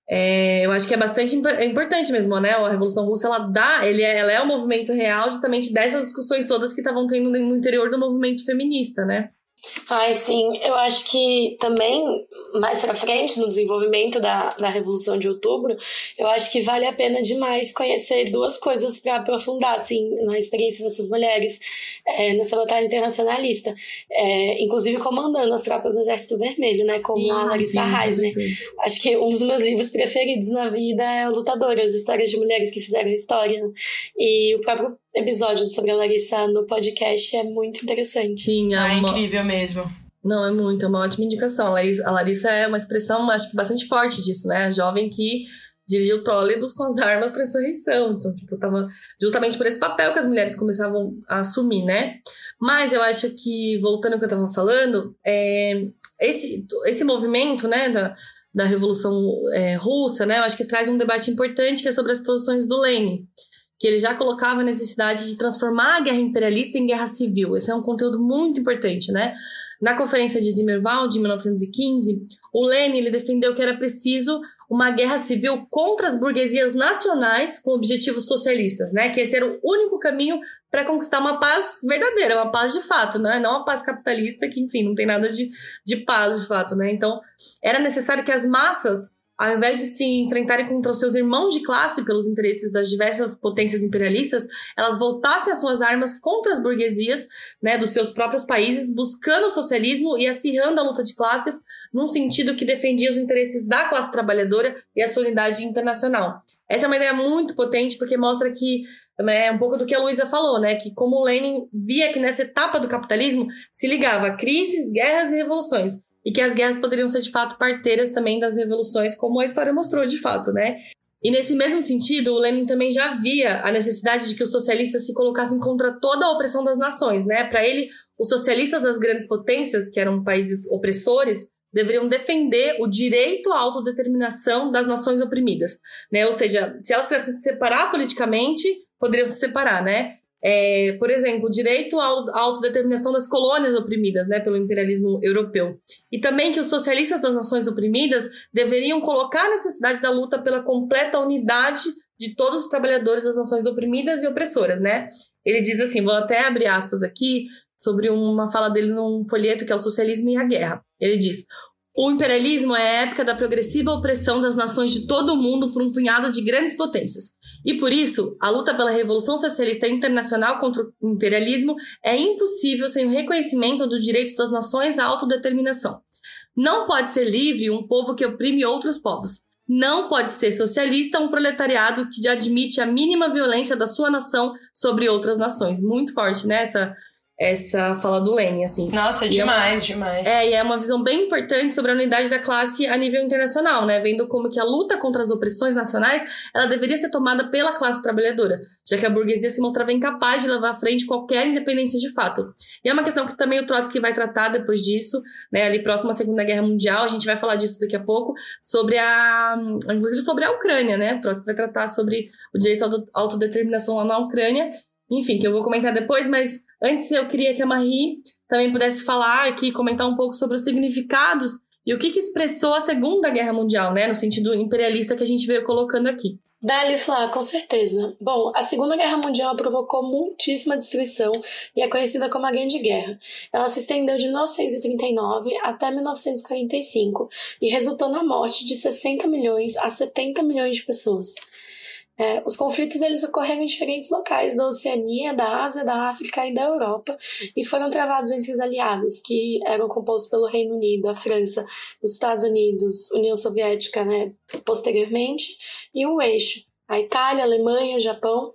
É, eu acho que é bastante imp- é importante mesmo, né? A Revolução Russa, ela dá, ele é, ela é um movimento real justamente dessas discussões todas que estavam tendo no interior do movimento feminista, né? Ai, sim. Eu acho que também, mais pra frente, no desenvolvimento da, da Revolução de Outubro, eu acho que vale a pena demais conhecer duas coisas pra aprofundar, assim, na experiência dessas mulheres é, nessa batalha internacionalista. É, inclusive comandando as tropas do Exército Vermelho, né? Como sim, a Larissa Reisner. Acho que um dos meus livros preferidos na vida é o Lutadoras, histórias de mulheres que fizeram história. E o próprio episódio sobre a Larissa no podcast é muito interessante. Sim, é, ah, uma... incrível mesmo. Não, é muito, é uma ótima indicação. A Larissa, a Larissa é uma expressão, acho que bastante forte disso, né? A jovem que dirigiu o trólebus com as armas para a insurreição. Então, tipo, tava justamente por esse papel que as mulheres começavam a assumir, né? Mas eu acho que, voltando ao que eu tava falando, é, esse, esse movimento, né, da, da Revolução é, Russa, né? Eu acho que traz um debate importante que é sobre as posições do Lenin, que ele já colocava a necessidade de transformar a guerra imperialista em guerra civil. Esse é um conteúdo muito importante, né? Na Conferência de Zimmerwald, de mil novecentos e quinze, o Lenin ele defendeu que era preciso uma guerra civil contra as burguesias nacionais com objetivos socialistas, né? Que esse era o único caminho para conquistar uma paz verdadeira, uma paz de fato, né? Não uma paz capitalista que, enfim, não tem nada de, de paz de fato, né? Então, era necessário que as massas, ao invés de se enfrentarem contra os seus irmãos de classe pelos interesses das diversas potências imperialistas, elas voltassem as suas armas contra as burguesias, né, dos seus próprios países, buscando o socialismo e acirrando a luta de classes num sentido que defendia os interesses da classe trabalhadora e a sua unidade internacional. Essa é uma ideia muito potente porque mostra que é um pouco do que a Luísa falou, né, que como o Lenin via que nessa etapa do capitalismo se ligava a crises, guerras e revoluções, e que as guerras poderiam ser, de fato, parteiras também das revoluções, como a história mostrou, de fato, né? E nesse mesmo sentido, o Lenin também já via a necessidade de que os socialistas se colocassem contra toda a opressão das nações, né? Para ele, os socialistas das grandes potências, que eram países opressores, deveriam defender o direito à autodeterminação das nações oprimidas, né? Ou seja, se elas quisessem se separar politicamente, poderiam se separar, né? É, por exemplo, o direito à autodeterminação das colônias oprimidas, né, pelo imperialismo europeu. E também que os socialistas das nações oprimidas deveriam colocar a necessidade da luta pela completa unidade de todos os trabalhadores das nações oprimidas e opressoras, né? Ele diz assim, vou até abrir aspas aqui, sobre uma fala dele num folheto que é o Socialismo e a Guerra. Ele diz: o imperialismo é a época da progressiva opressão das nações de todo o mundo por um punhado de grandes potências. E por isso, a luta pela Revolução Socialista Internacional contra o imperialismo é impossível sem o reconhecimento do direito das nações à autodeterminação. Não pode ser livre um povo que oprime outros povos. Não pode ser socialista um proletariado que admite a mínima violência da sua nação sobre outras nações. Muito forte, né? Essa... essa fala do Lenin, assim. Nossa, demais, é uma, demais. É, e é uma visão bem importante sobre a unidade da classe a nível internacional, né? Vendo como que a luta contra as opressões nacionais, ela deveria ser tomada pela classe trabalhadora, já que a burguesia se mostrava incapaz de levar à frente qualquer independência de fato. E é uma questão que também o Trotsky vai tratar depois disso, né? Ali próximo à Segunda Guerra Mundial, a gente vai falar disso daqui a pouco, sobre a... inclusive sobre a Ucrânia, né? O Trotsky vai tratar sobre o direito à autodeterminação lá na Ucrânia, enfim, que eu vou comentar depois, mas antes eu queria que a Marie também pudesse falar aqui, comentar um pouco sobre os significados e o que, que expressou a Segunda Guerra Mundial, né, no sentido imperialista que a gente veio colocando aqui. Dali, Flá, com certeza. Bom, a Segunda Guerra Mundial provocou muitíssima destruição e é conhecida como a Grande Guerra. Ela se estendeu de mil novecentos e trinta e nove até mil novecentos e quarenta e cinco e resultou na morte de sessenta milhões a setenta milhões de pessoas. É, os conflitos eles ocorreram em diferentes locais da Oceania, da Ásia, da África e da Europa e foram travados entre os aliados, que eram compostos pelo Reino Unido, a França, os Estados Unidos, União Soviética, né, posteriormente, e o eixo, a Itália, a Alemanha, o Japão.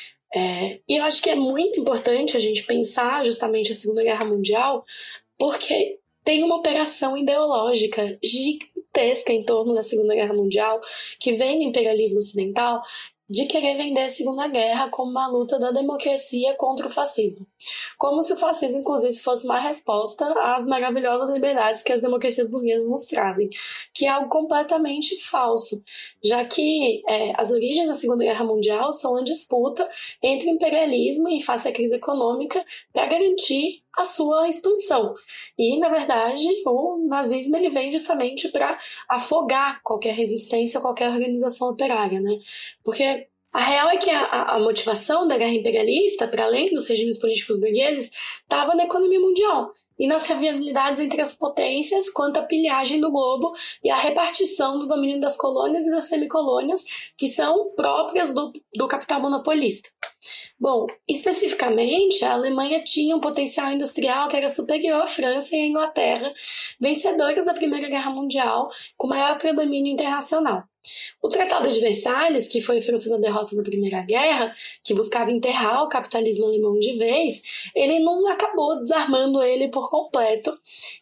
É, e eu acho que é muito importante a gente pensar justamente a Segunda Guerra Mundial, porque tem uma operação ideológica gigantesca em torno da Segunda Guerra Mundial, que vem do imperialismo ocidental, de querer vender a Segunda Guerra como uma luta da democracia contra o fascismo. Como se o fascismo, inclusive, fosse uma resposta às maravilhosas liberdades que as democracias burguesas nos trazem, que é algo completamente falso, já que é, as origens da Segunda Guerra Mundial são a disputa entre o imperialismo em face à crise econômica para garantir a sua expansão. E, na verdade, o nazismo ele vem justamente para afogar qualquer resistência a qualquer organização operária, né? Porque a real é que a, a motivação da guerra imperialista, para além dos regimes políticos burgueses, estava na economia mundial e nas rivalidades entre as potências quanto à pilhagem do globo e a repartição do domínio das colônias e das semicolônias, que são próprias do, do capital monopolista. Bom, especificamente, a Alemanha tinha um potencial industrial que era superior à França e à Inglaterra, vencedoras da Primeira Guerra Mundial, com maior predomínio internacional. O Tratado de Versalhes, que foi fruto da derrota da Primeira Guerra, que buscava enterrar o capitalismo alemão de vez, ele não acabou desarmando ele por completo,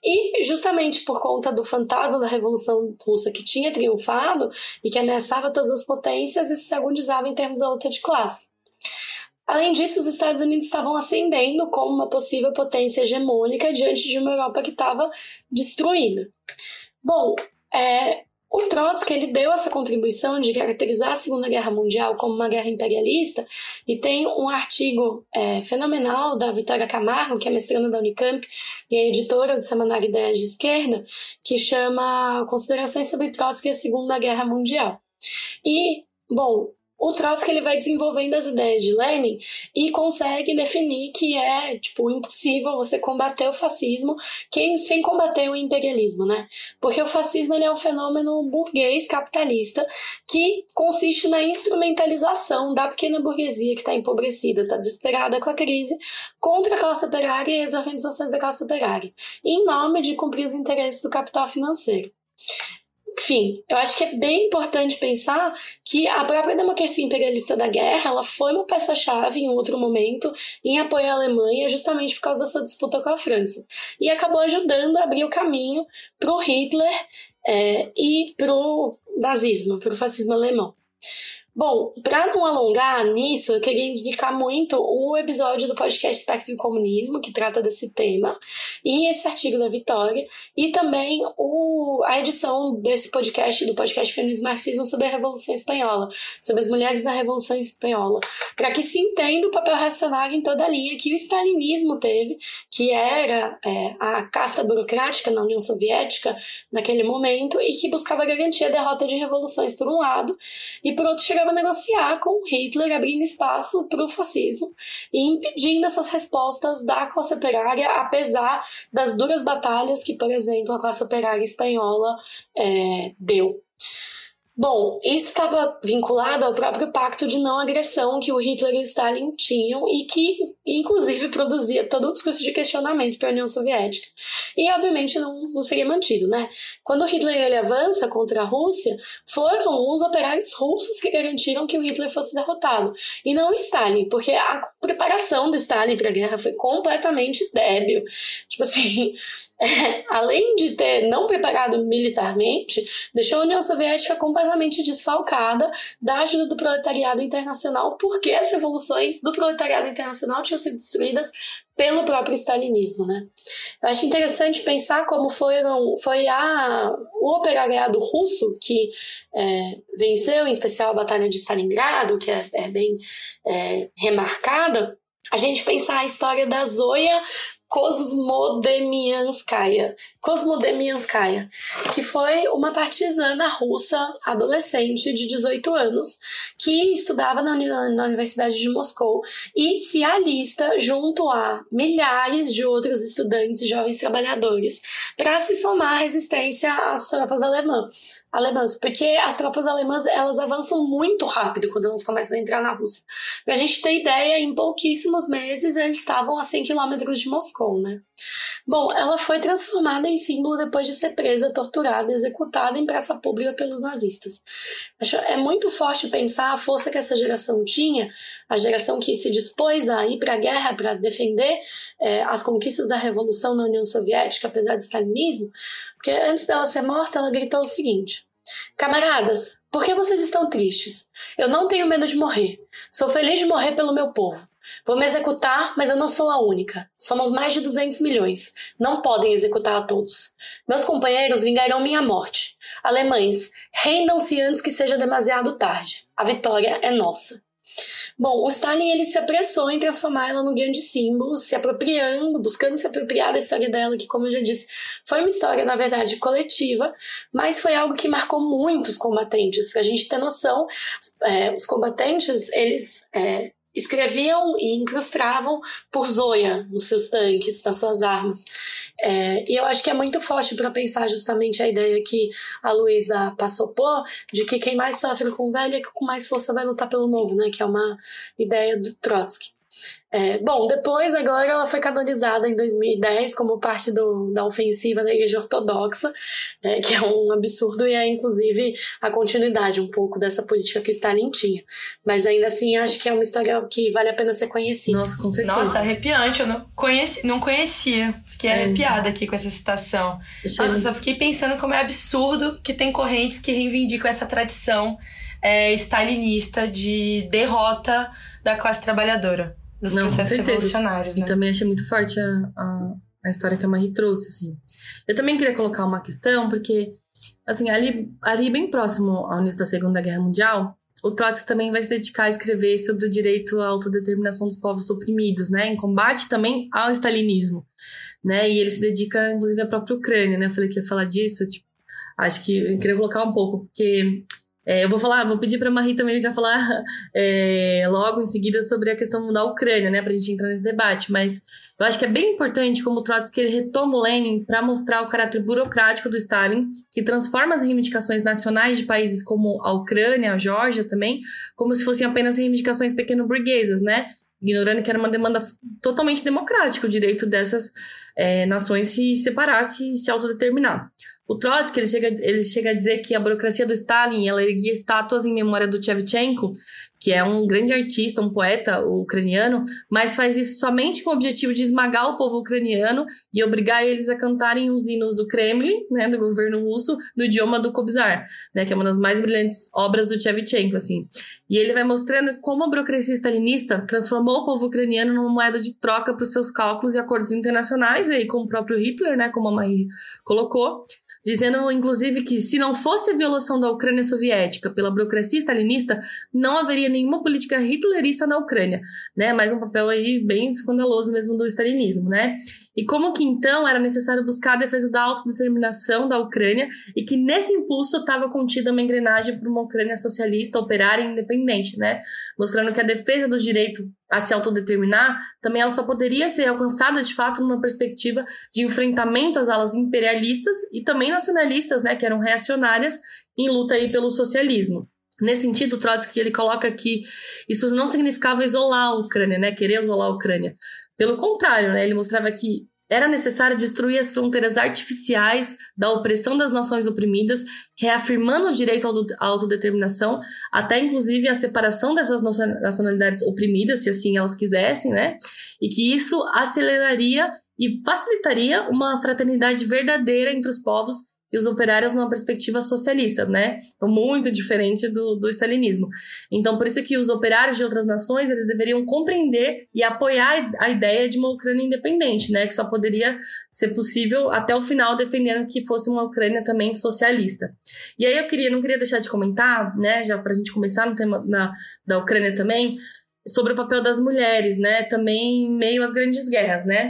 e justamente por conta do fantasma da Revolução Russa que tinha triunfado e que ameaçava todas as potências, isso se agudizava em termos da luta de classe. Além disso, os Estados Unidos estavam ascendendo como uma possível potência hegemônica diante de uma Europa que estava destruída. Bom, é, o Trotsky ele deu essa contribuição de caracterizar a Segunda Guerra Mundial como uma guerra imperialista, e tem um artigo é, fenomenal da Vitória Camargo, que é mestranda da Unicamp e é editora do Semanário Ideias de Esquerda, que chama Considerações sobre Trotsky e a Segunda Guerra Mundial. E, bom, o Trotsky ele vai desenvolvendo as ideias de Lenin e consegue definir que é tipo, impossível você combater o fascismo quem, sem combater o imperialismo, né? Porque o fascismo ele é um fenômeno burguês capitalista que consiste na instrumentalização da pequena burguesia que está empobrecida, está desesperada com a crise, contra a classe operária e as organizações da classe operária, em nome de cumprir os interesses do capital financeiro. Enfim, eu acho que é bem importante pensar que a própria democracia imperialista da guerra ela foi uma peça-chave em outro momento em apoio à Alemanha justamente por causa da sua disputa com a França. E acabou ajudando a abrir o caminho para o Hitler é, e para o nazismo, para o fascismo alemão. Bom, para não alongar nisso, eu queria indicar muito o episódio do podcast Espectro do Comunismo, que trata desse tema, e esse artigo da Vitória, e também o, a edição desse podcast, do podcast Feminismo e Marxismo, sobre a Revolução Espanhola, sobre as mulheres na Revolução Espanhola, para que se entenda o papel reacionário em toda a linha que o stalinismo teve, que era é, a casta burocrática na União Soviética naquele momento, e que buscava garantir a derrota de revoluções por um lado, e por outro chegava a negociar com Hitler, abrindo espaço para o fascismo e impedindo essas respostas da classe operária, apesar das duras batalhas que, por exemplo, a classe operária espanhola é, deu. Bom, isso estava vinculado ao próprio pacto de não agressão que o Hitler e o Stalin tinham e que, inclusive, produzia todo um discurso de questionamento para a União Soviética. E, obviamente, não, não seria mantido, né? Quando o Hitler ele avança contra a Rússia, foram os operários russos que garantiram que o Hitler fosse derrotado, e não o Stalin, porque a preparação do Stalin para a guerra foi completamente débil. Tipo assim, é, além de ter não preparado militarmente, deixou a União Soviética completamente completamente desfalcada da ajuda do proletariado internacional, porque as revoluções do proletariado internacional tinham sido destruídas pelo próprio stalinismo, né? Eu acho interessante pensar como foram, foi a, o operariado russo que é, venceu, em especial a Batalha de Stalingrado, que é, é bem é, remarcada, a gente pensar a história da Zoya Kosmodemyanskaya, Kosmodemyanskaya, que foi uma partisana russa adolescente de dezoito anos que estudava na, na Universidade de Moscou e se alista junto a milhares de outros estudantes e jovens trabalhadores para se somar à resistência às tropas alemãs. alemãs, porque as tropas alemãs, elas avançam muito rápido quando elas começam a entrar na Rússia. Pra gente ter ideia, em pouquíssimos meses eles estavam a cem quilômetros de Moscou, né? Bom, ela foi transformada em símbolo depois de ser presa, torturada, executada em praça pública pelos nazistas. É muito forte pensar a força que essa geração tinha, a geração que se dispôs a ir para a guerra para defender é, as conquistas da Revolução na União Soviética, apesar do stalinismo, porque antes dela ser morta, ela gritou o seguinte: camaradas, por que vocês estão tristes? Eu não tenho medo de morrer. Sou feliz de morrer pelo meu povo. Vou me executar, mas eu não sou a única. Somos mais de duzentos milhões. Não podem executar a todos. Meus companheiros vingarão minha morte. Alemães, rendam-se antes que seja demasiado tarde. A vitória é nossa. Bom, o Stalin ele se apressou em transformar ela num grande símbolo, se apropriando, buscando se apropriar da história dela, que, como eu já disse, foi uma história, na verdade, coletiva, mas foi algo que marcou muitos combatentes. Pra gente ter noção, é, os combatentes, eles é, escreviam e incrustavam por Zoya nos seus tanques, nas suas armas. É, e eu acho que é muito forte para pensar justamente a ideia que a Luísa passou por, de que quem mais sofre com o velho é que com mais força vai lutar pelo novo, né? Que é uma ideia do Trotsky. É, bom, depois, agora, ela foi canonizada em dois mil e dez como parte do, da ofensiva da Igreja Ortodoxa, é, que é um absurdo e é, inclusive, a continuidade um pouco dessa política que Stalin tinha. Mas, ainda assim, acho que é uma história que vale a pena ser conhecida. Nossa, com certeza. Nossa, arrepiante. Eu não, conheci, não conhecia. Fiquei é, arrepiada aqui com essa citação. Nossa, eu só fiquei pensando como é absurdo que tem correntes que reivindicam essa tradição é, stalinista de derrota da classe trabalhadora. Dos Não, processos revolucionários, né? E também achei muito forte a, a, a história que a Marie trouxe, assim. Eu também queria colocar uma questão, porque, assim, ali, ali bem próximo ao início da Segunda Guerra Mundial, o Trotsky também vai se dedicar a escrever sobre o direito à autodeterminação dos povos oprimidos, né? Em combate também ao stalinismo, né? E ele se dedica, inclusive, à própria Ucrânia, né? Eu falei que ia falar disso, tipo, acho que eu queria colocar um pouco, porque... É, eu vou falar, vou pedir para a Marie também já falar é, logo em seguida sobre a questão da Ucrânia, né, pra gente entrar nesse debate, mas eu acho que é bem importante como o Trotsky ele retoma o Lenin para mostrar o caráter burocrático do Stalin, que transforma as reivindicações nacionais de países como a Ucrânia, a Geórgia também, como se fossem apenas reivindicações pequeno-burguesas, né, ignorando que era uma demanda totalmente democrática, o direito dessas é, nações se separar, se, se autodeterminar. O Trotsky, ele chega, ele chega a dizer que a burocracia do Stalin, ela erguia estátuas em memória do Shevchenko, que é um grande artista, um poeta ucraniano, mas faz isso somente com o objetivo de esmagar o povo ucraniano e obrigar eles a cantarem os hinos do Kremlin, né, do governo russo, no idioma do Kobzar, né, que é uma das mais brilhantes obras do Shevchenko, assim. E ele vai mostrando como a burocracia stalinista transformou o povo ucraniano numa moeda de troca para os seus cálculos e acordos internacionais, e aí com o próprio Hitler, né, como a Marie colocou, dizendo, inclusive, que se não fosse a violação da Ucrânia soviética pela burocracia stalinista, não haveria nenhuma política hitlerista na Ucrânia, né? Mais um papel aí bem escandaloso mesmo do stalinismo, né? E como que, então, era necessário buscar a defesa da autodeterminação da Ucrânia e que nesse impulso estava contida uma engrenagem para uma Ucrânia socialista, operária e independente, né? Mostrando que a defesa do direito a se autodeterminar também ela só poderia ser alcançada, de fato, numa perspectiva de enfrentamento às alas imperialistas e também nacionalistas, né? Que eram reacionárias em luta aí pelo socialismo. Nesse sentido, o Trotsky ele coloca que isso não significava isolar a Ucrânia, né? Querer isolar a Ucrânia. Pelo contrário, né, ele mostrava que era necessário destruir as fronteiras artificiais da opressão das nações oprimidas, reafirmando o direito à autodeterminação, até inclusive a separação dessas nacionalidades oprimidas, se assim elas quisessem, né? E que isso aceleraria e facilitaria uma fraternidade verdadeira entre os povos e os operários numa perspectiva socialista, né? Então, muito diferente do, do stalinismo. Então, por isso que os operários de outras nações, eles deveriam compreender e apoiar a ideia de uma Ucrânia independente, né? Que só poderia ser possível até o final, defendendo que fosse uma Ucrânia também socialista. E aí eu queria, não queria deixar de comentar, né? Já pra gente começar no tema na, da Ucrânia também, sobre o papel das mulheres, né? Também em meio às grandes guerras, né?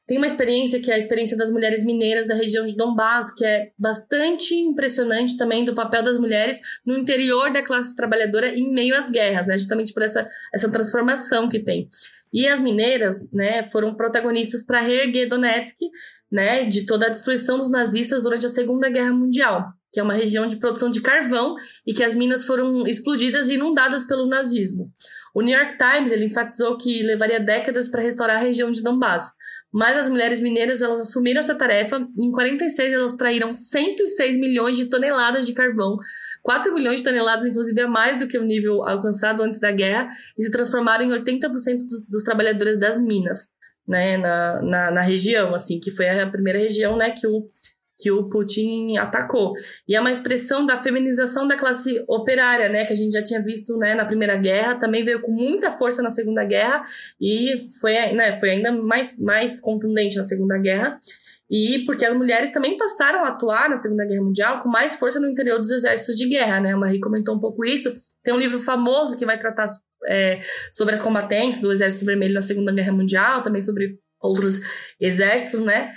tem uma experiência que é a experiência das mulheres mineiras da região de Donbás, que é bastante impressionante também do papel das mulheres no interior da classe trabalhadora em meio às guerras, né? Justamente por essa, essa transformação que tem. E as mineiras, né, foram protagonistas para reerguer Donetsk, né, de toda a destruição dos nazistas durante a Segunda Guerra Mundial, que é uma região de produção de carvão e que as minas foram explodidas e inundadas pelo nazismo. O New York Times ele enfatizou que levaria décadas para restaurar a região de Donbás, mas as mulheres mineiras elas assumiram essa tarefa e em quarenta e seis elas traíram cento e seis milhões de toneladas de carvão, quatro milhões de toneladas, inclusive, a mais do que o nível alcançado antes da guerra, e se transformaram em oitenta por cento dos, dos trabalhadores das minas, né, na, na, na região, assim, que foi a primeira região, né, que o, que o Putin atacou. E é uma expressão da feminização da classe operária, né, que a gente já tinha visto, né, na Primeira Guerra, também veio com muita força na Segunda Guerra, e foi, né, foi ainda mais, mais contundente na Segunda Guerra. E porque as mulheres também passaram a atuar na Segunda Guerra Mundial com mais força no interior dos exércitos de guerra, né? A Marie comentou um pouco isso. Tem um livro famoso que vai tratar é, sobre as combatentes do Exército Vermelho na Segunda Guerra Mundial, também sobre outros exércitos, né?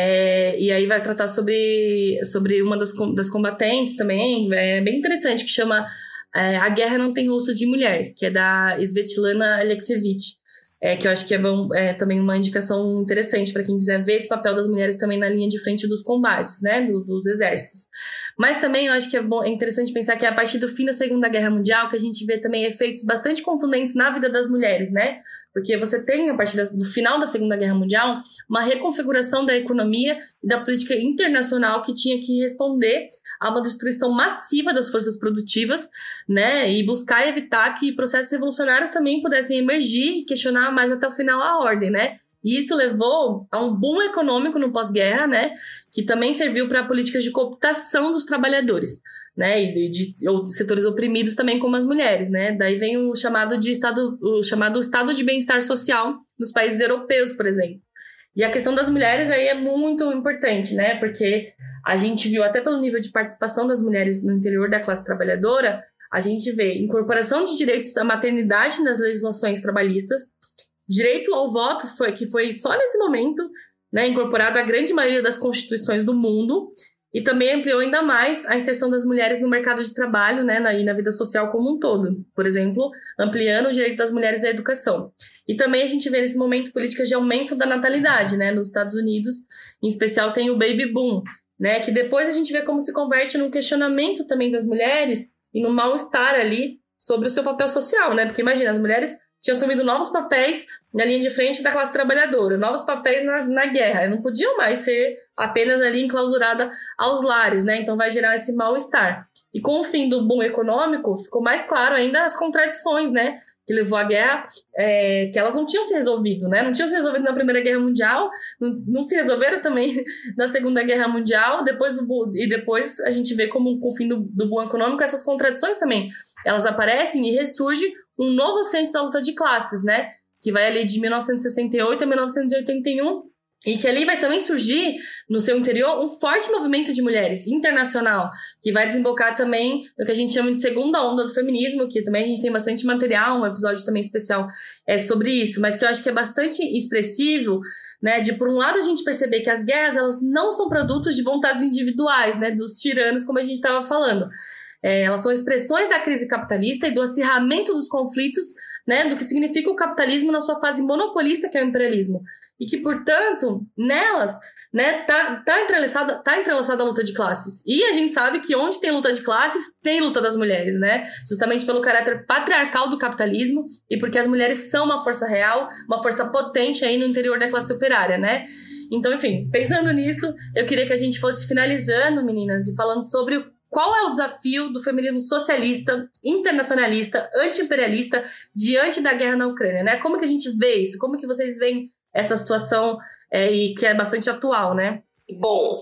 É, e aí vai tratar sobre, sobre uma das, das combatentes também, é bem interessante, que chama é, A Guerra Não Tem Rosto de Mulher, que é da Svetlana Alexievich. É, que eu acho que é, bom, é também uma indicação interessante para quem quiser ver esse papel das mulheres também na linha de frente dos combates, né, do, dos exércitos. Mas também eu acho que é, bom, é interessante pensar que é a partir do fim da Segunda Guerra Mundial que a gente vê também efeitos bastante contundentes na vida das mulheres, né? Porque você tem, a partir da, do final da Segunda Guerra Mundial, uma reconfiguração da economia e da política internacional que tinha que responder a uma destruição massiva das forças produtivas, né? E buscar evitar que processos revolucionários também pudessem emergir e questionar mais até o final a ordem, né? E isso levou a um boom econômico no pós-guerra, né? Que também serviu para políticas de cooptação dos trabalhadores, né? E de, de outros setores oprimidos também, como as mulheres, né? Daí vem o chamado de estado, o chamado estado de bem-estar social nos países europeus, por exemplo. E a questão das mulheres aí é muito importante, né? Porque a gente viu, até pelo nível de participação das mulheres no interior da classe trabalhadora, a gente vê incorporação de direitos à maternidade nas legislações trabalhistas, direito ao voto, foi, que foi só nesse momento, né, incorporado à grande maioria das constituições do mundo, e também ampliou ainda mais a inserção das mulheres no mercado de trabalho, né, na, e na vida social como um todo. Por exemplo, ampliando o direito das mulheres à educação. E também a gente vê nesse momento políticas de aumento da natalidade, né, nos Estados Unidos, em especial tem o baby boom, né, que depois a gente vê como se converte num questionamento também das mulheres e no mal-estar ali sobre o seu papel social, né, porque imagina, as mulheres tinham assumido novos papéis na linha de frente da classe trabalhadora, novos papéis na, na guerra, não podiam mais ser apenas ali enclausurada aos lares, né? Então vai gerar esse mal-estar. E com o fim do boom econômico, ficou mais claro ainda as contradições, né? Que levou à guerra, é, que elas não tinham se resolvido, né? Não tinham se resolvido na Primeira Guerra Mundial, não, não se resolveram também na Segunda Guerra Mundial, depois do, e depois a gente vê como com o fim do, do boom econômico, essas contradições também, elas aparecem e ressurge um novo senso da luta de classes, né? Que vai ali de mil novecentos e sessenta e oito a mil novecentos e oitenta e um, e que ali vai também surgir, no seu interior, um forte movimento de mulheres internacional, que vai desembocar também no que a gente chama de segunda onda do feminismo, que também a gente tem bastante material, um episódio também especial é, sobre isso, mas que eu acho que é bastante expressivo, né, de por um lado a gente perceber que as guerras, elas não são produtos de vontades individuais, né, dos tiranos, como a gente estava falando. É, elas são expressões da crise capitalista e do acirramento dos conflitos, né, do que significa o capitalismo na sua fase monopolista, que é o imperialismo. E que, portanto, nelas, né, tá, tá, entrelaçada, tá entrelaçada a luta de classes. E a gente sabe que onde tem luta de classes, tem luta das mulheres, né? Justamente pelo caráter patriarcal do capitalismo e porque as mulheres são uma força real, uma força potente aí no interior da classe operária, né? Então, enfim, pensando nisso, eu queria que a gente fosse finalizando, meninas, e falando sobre o qual é o desafio do feminismo socialista, internacionalista, anti-imperialista diante da guerra na Ucrânia, né? Como que a gente vê isso? Como que vocês veem essa situação é, e que é bastante atual, né? Bom,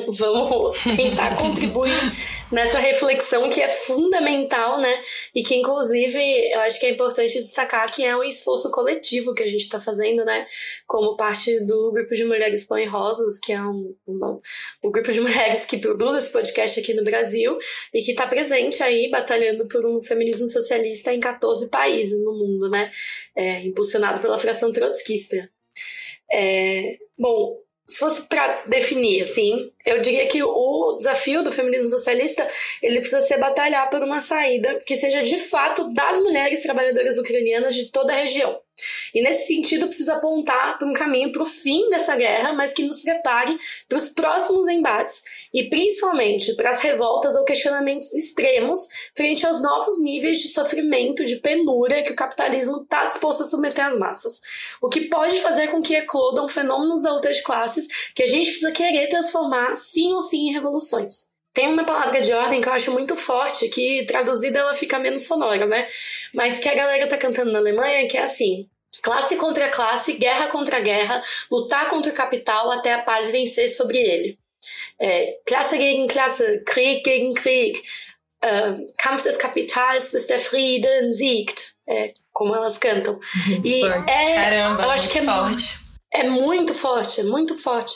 vamos tentar contribuir nessa reflexão que é fundamental, né? E que, inclusive, eu acho que é importante destacar que é um esforço coletivo que a gente está fazendo, né? Como parte do Grupo de Mulheres Pão e Rosas, que é um, um, um grupo de mulheres que produz esse podcast aqui no Brasil e que está presente aí, batalhando por um feminismo socialista em quatorze países no mundo, né? É, impulsionado pela fração trotskista. É, bom, se fosse para definir, assim, eu diria que o desafio do feminismo socialista, ele precisa ser batalhar por uma saída que seja de fato das mulheres trabalhadoras ucranianas de toda a região. E nesse sentido precisa apontar para um caminho para o fim dessa guerra, mas que nos prepare para os próximos embates e principalmente para as revoltas ou questionamentos extremos frente aos novos níveis de sofrimento, de penúria que o capitalismo está disposto a submeter às massas. O que pode fazer com que eclodam fenômenos da luta de classes que a gente precisa querer transformar sim ou sim em revoluções. Tem uma palavra de ordem que eu acho muito forte, que traduzida ela fica menos sonora, né? Mas que a galera tá cantando na Alemanha, que é assim: classe contra classe, guerra contra guerra, lutar contra o capital até a paz vencer sobre ele. É, Klasse gegen Klasse, Krieg gegen Krieg, uh, Kampf des Kapitals bis der Frieden siegt. É, como elas cantam. E é, Caramba, eu acho que é forte. É muito forte, é muito forte.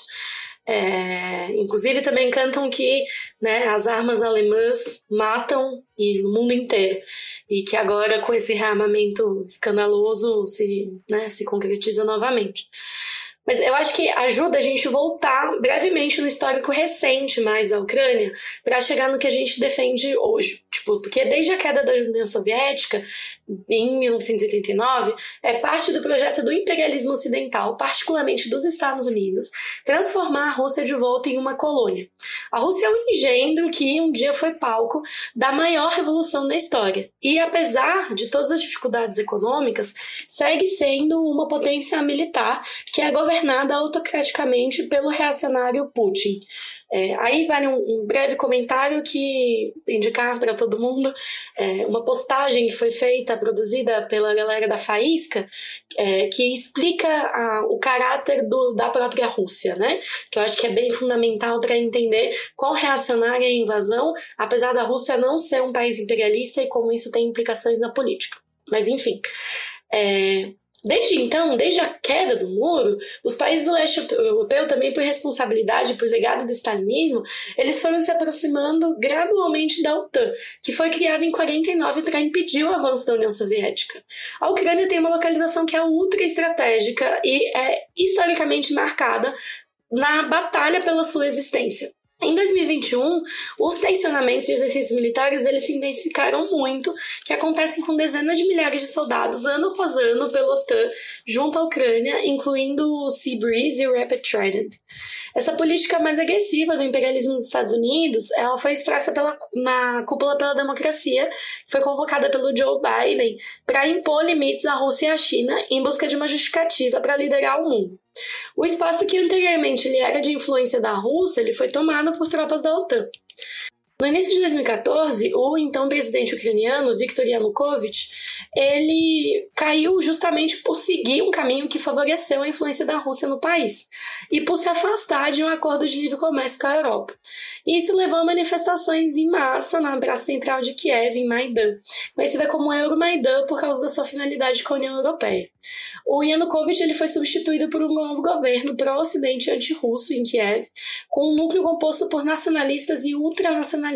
É, inclusive também cantam que, né, as armas alemãs matam e no mundo inteiro, e que agora com esse rearmamento escandaloso se, né, se concretiza novamente. Mas eu acho que ajuda a gente voltar brevemente no histórico recente mais da Ucrânia para chegar no que a gente defende hoje. Tipo, porque desde a queda da União Soviética, em mil novecentos e oitenta e nove, é parte do projeto do imperialismo ocidental, particularmente dos Estados Unidos, transformar a Rússia de volta em uma colônia. A Rússia é um engendro que um dia foi palco da maior revolução da história. E apesar de todas as dificuldades econômicas, segue sendo uma potência militar que é governada governada autocraticamente pelo reacionário Putin. É, aí vale um, um breve comentário que indicar para todo mundo é, uma postagem que foi feita, produzida pela galera da Faísca, é, que explica a, o caráter do, da própria Rússia, né? Que eu acho que é bem fundamental para entender quão reacionária é a invasão, apesar da Rússia não ser um país imperialista e como isso tem implicações na política. Mas enfim, é... Desde então, desde a queda do muro, os países do leste europeu, também por responsabilidade, por legado do stalinismo, eles foram se aproximando gradualmente da OTAN, que foi criada em quarenta e nove para impedir o avanço da União Soviética. A Ucrânia tem uma localização que é ultra estratégica e é historicamente marcada na batalha pela sua existência. Em dois mil e vinte e um, os tensionamentos de exercícios militares eles se intensificaram muito, que acontecem com dezenas de milhares de soldados ano após ano pela OTAN junto à Ucrânia, incluindo o Sea Breeze e o Rapid Trident. Essa política mais agressiva do imperialismo dos Estados Unidos, ela foi expressa pela, na Cúpula pela Democracia, que foi convocada pelo Joe Biden para impor limites à Rússia e à China em busca de uma justificativa para liderar o mundo. O espaço que anteriormente ele era de influência da Rússia, ele foi tomado por tropas da OTAN. No início de dois mil e catorze, o então presidente ucraniano, Viktor Yanukovych, ele caiu justamente por seguir um caminho que favoreceu a influência da Rússia no país e por se afastar de um acordo de livre comércio com a Europa. E isso levou a manifestações em massa na praça central de Kiev, em Maidan, conhecida como Euromaidan por causa da sua finalidade com a União Europeia. O Yanukovych ele foi substituído por um novo governo pró-ocidente anti-russo em Kiev, com um núcleo composto por nacionalistas e ultranacionalistas.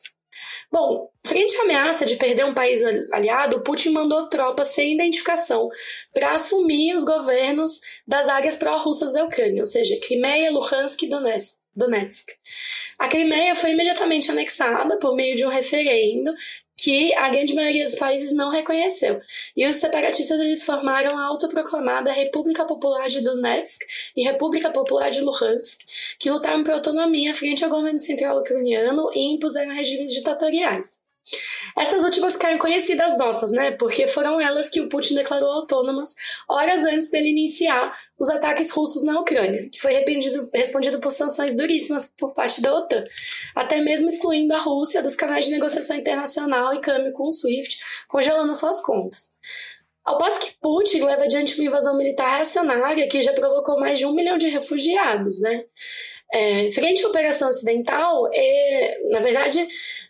Bom, frente à ameaça de perder um país aliado, Putin mandou tropas sem identificação para assumir os governos das áreas pró-russas da Ucrânia, ou seja, Crimeia, Luhansk e Donetsk. A Crimeia foi imediatamente anexada por meio de um referendo que a grande maioria dos países não reconheceu. E os separatistas eles formaram a autoproclamada República Popular de Donetsk e República Popular de Luhansk, que lutaram por autonomia frente ao governo central ucraniano e impuseram regimes ditatoriais. Essas últimas ficaram conhecidas nossas, né? Porque foram elas que o Putin declarou autônomas horas antes dele iniciar os ataques russos na Ucrânia, que foi respondido por sanções duríssimas por parte da OTAN, até mesmo excluindo a Rússia dos canais de negociação internacional e câmbio com o SWIFT, congelando suas contas. Ao passo que Putin leva adiante uma invasão militar reacionária que já provocou mais de um milhão de refugiados, né? É, frente à operação ocidental, é, na verdade...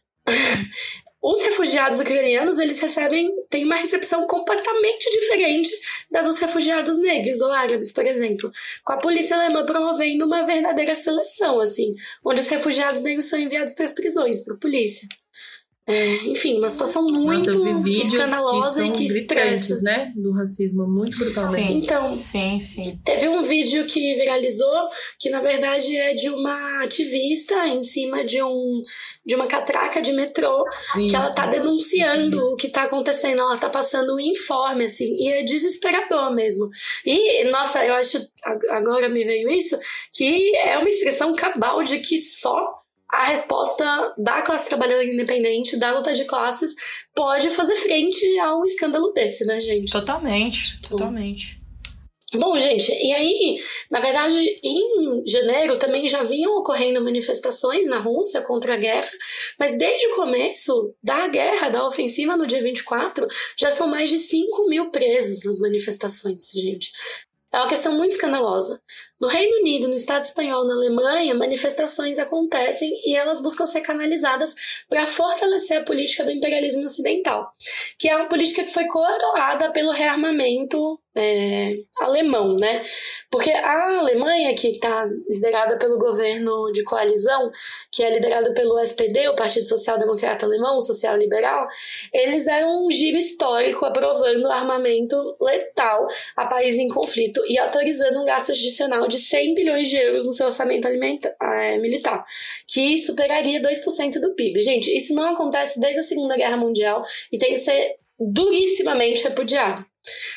Os refugiados ucranianos, eles recebem, têm uma recepção completamente diferente da dos refugiados negros ou árabes, por exemplo, com a polícia alemã promovendo uma verdadeira seleção, assim, onde os refugiados negros são enviados para as prisões, para a polícia. É, enfim, uma situação muito Nossa, escandalosa que e que expressa, né? Do racismo, muito brutalmente. Sim, então, sim, sim. Teve um vídeo que viralizou, que na verdade é de uma ativista em cima de, um, de uma catraca de metrô, Isso. que ela tá denunciando Isso. o que tá acontecendo, ela tá passando um informe, assim, e é desesperador mesmo. E, nossa, eu acho, agora me veio isso, que é uma expressão cabal de que só a resposta da classe trabalhadora independente, da luta de classes, pode fazer frente a um escândalo desse, né, gente? Totalmente, totalmente. Bom, gente, e aí, na verdade, em janeiro também já vinham ocorrendo manifestações na Rússia contra a guerra, mas desde o começo da guerra, da ofensiva no dia vinte e quatro, já são mais de cinco mil presos nas manifestações, gente. É uma questão muito escandalosa. No Reino Unido, no Estado espanhol, na Alemanha, manifestações acontecem e elas buscam ser canalizadas para fortalecer a política do imperialismo ocidental, que é uma política que foi coroada pelo rearmamento é, alemão, né? Porque a Alemanha, que está liderada pelo governo de coalizão, que é liderado pelo S P D, o Partido Social Democrata Alemão, o Social Liberal, eles deram um giro histórico aprovando o armamento letal a países em conflito e autorizando um gasto adicional de cem bilhões de euros no seu orçamento alimentar, é, militar, que superaria dois por cento do P I B. Gente, isso não acontece desde a Segunda Guerra Mundial e tem que ser durissimamente repudiado.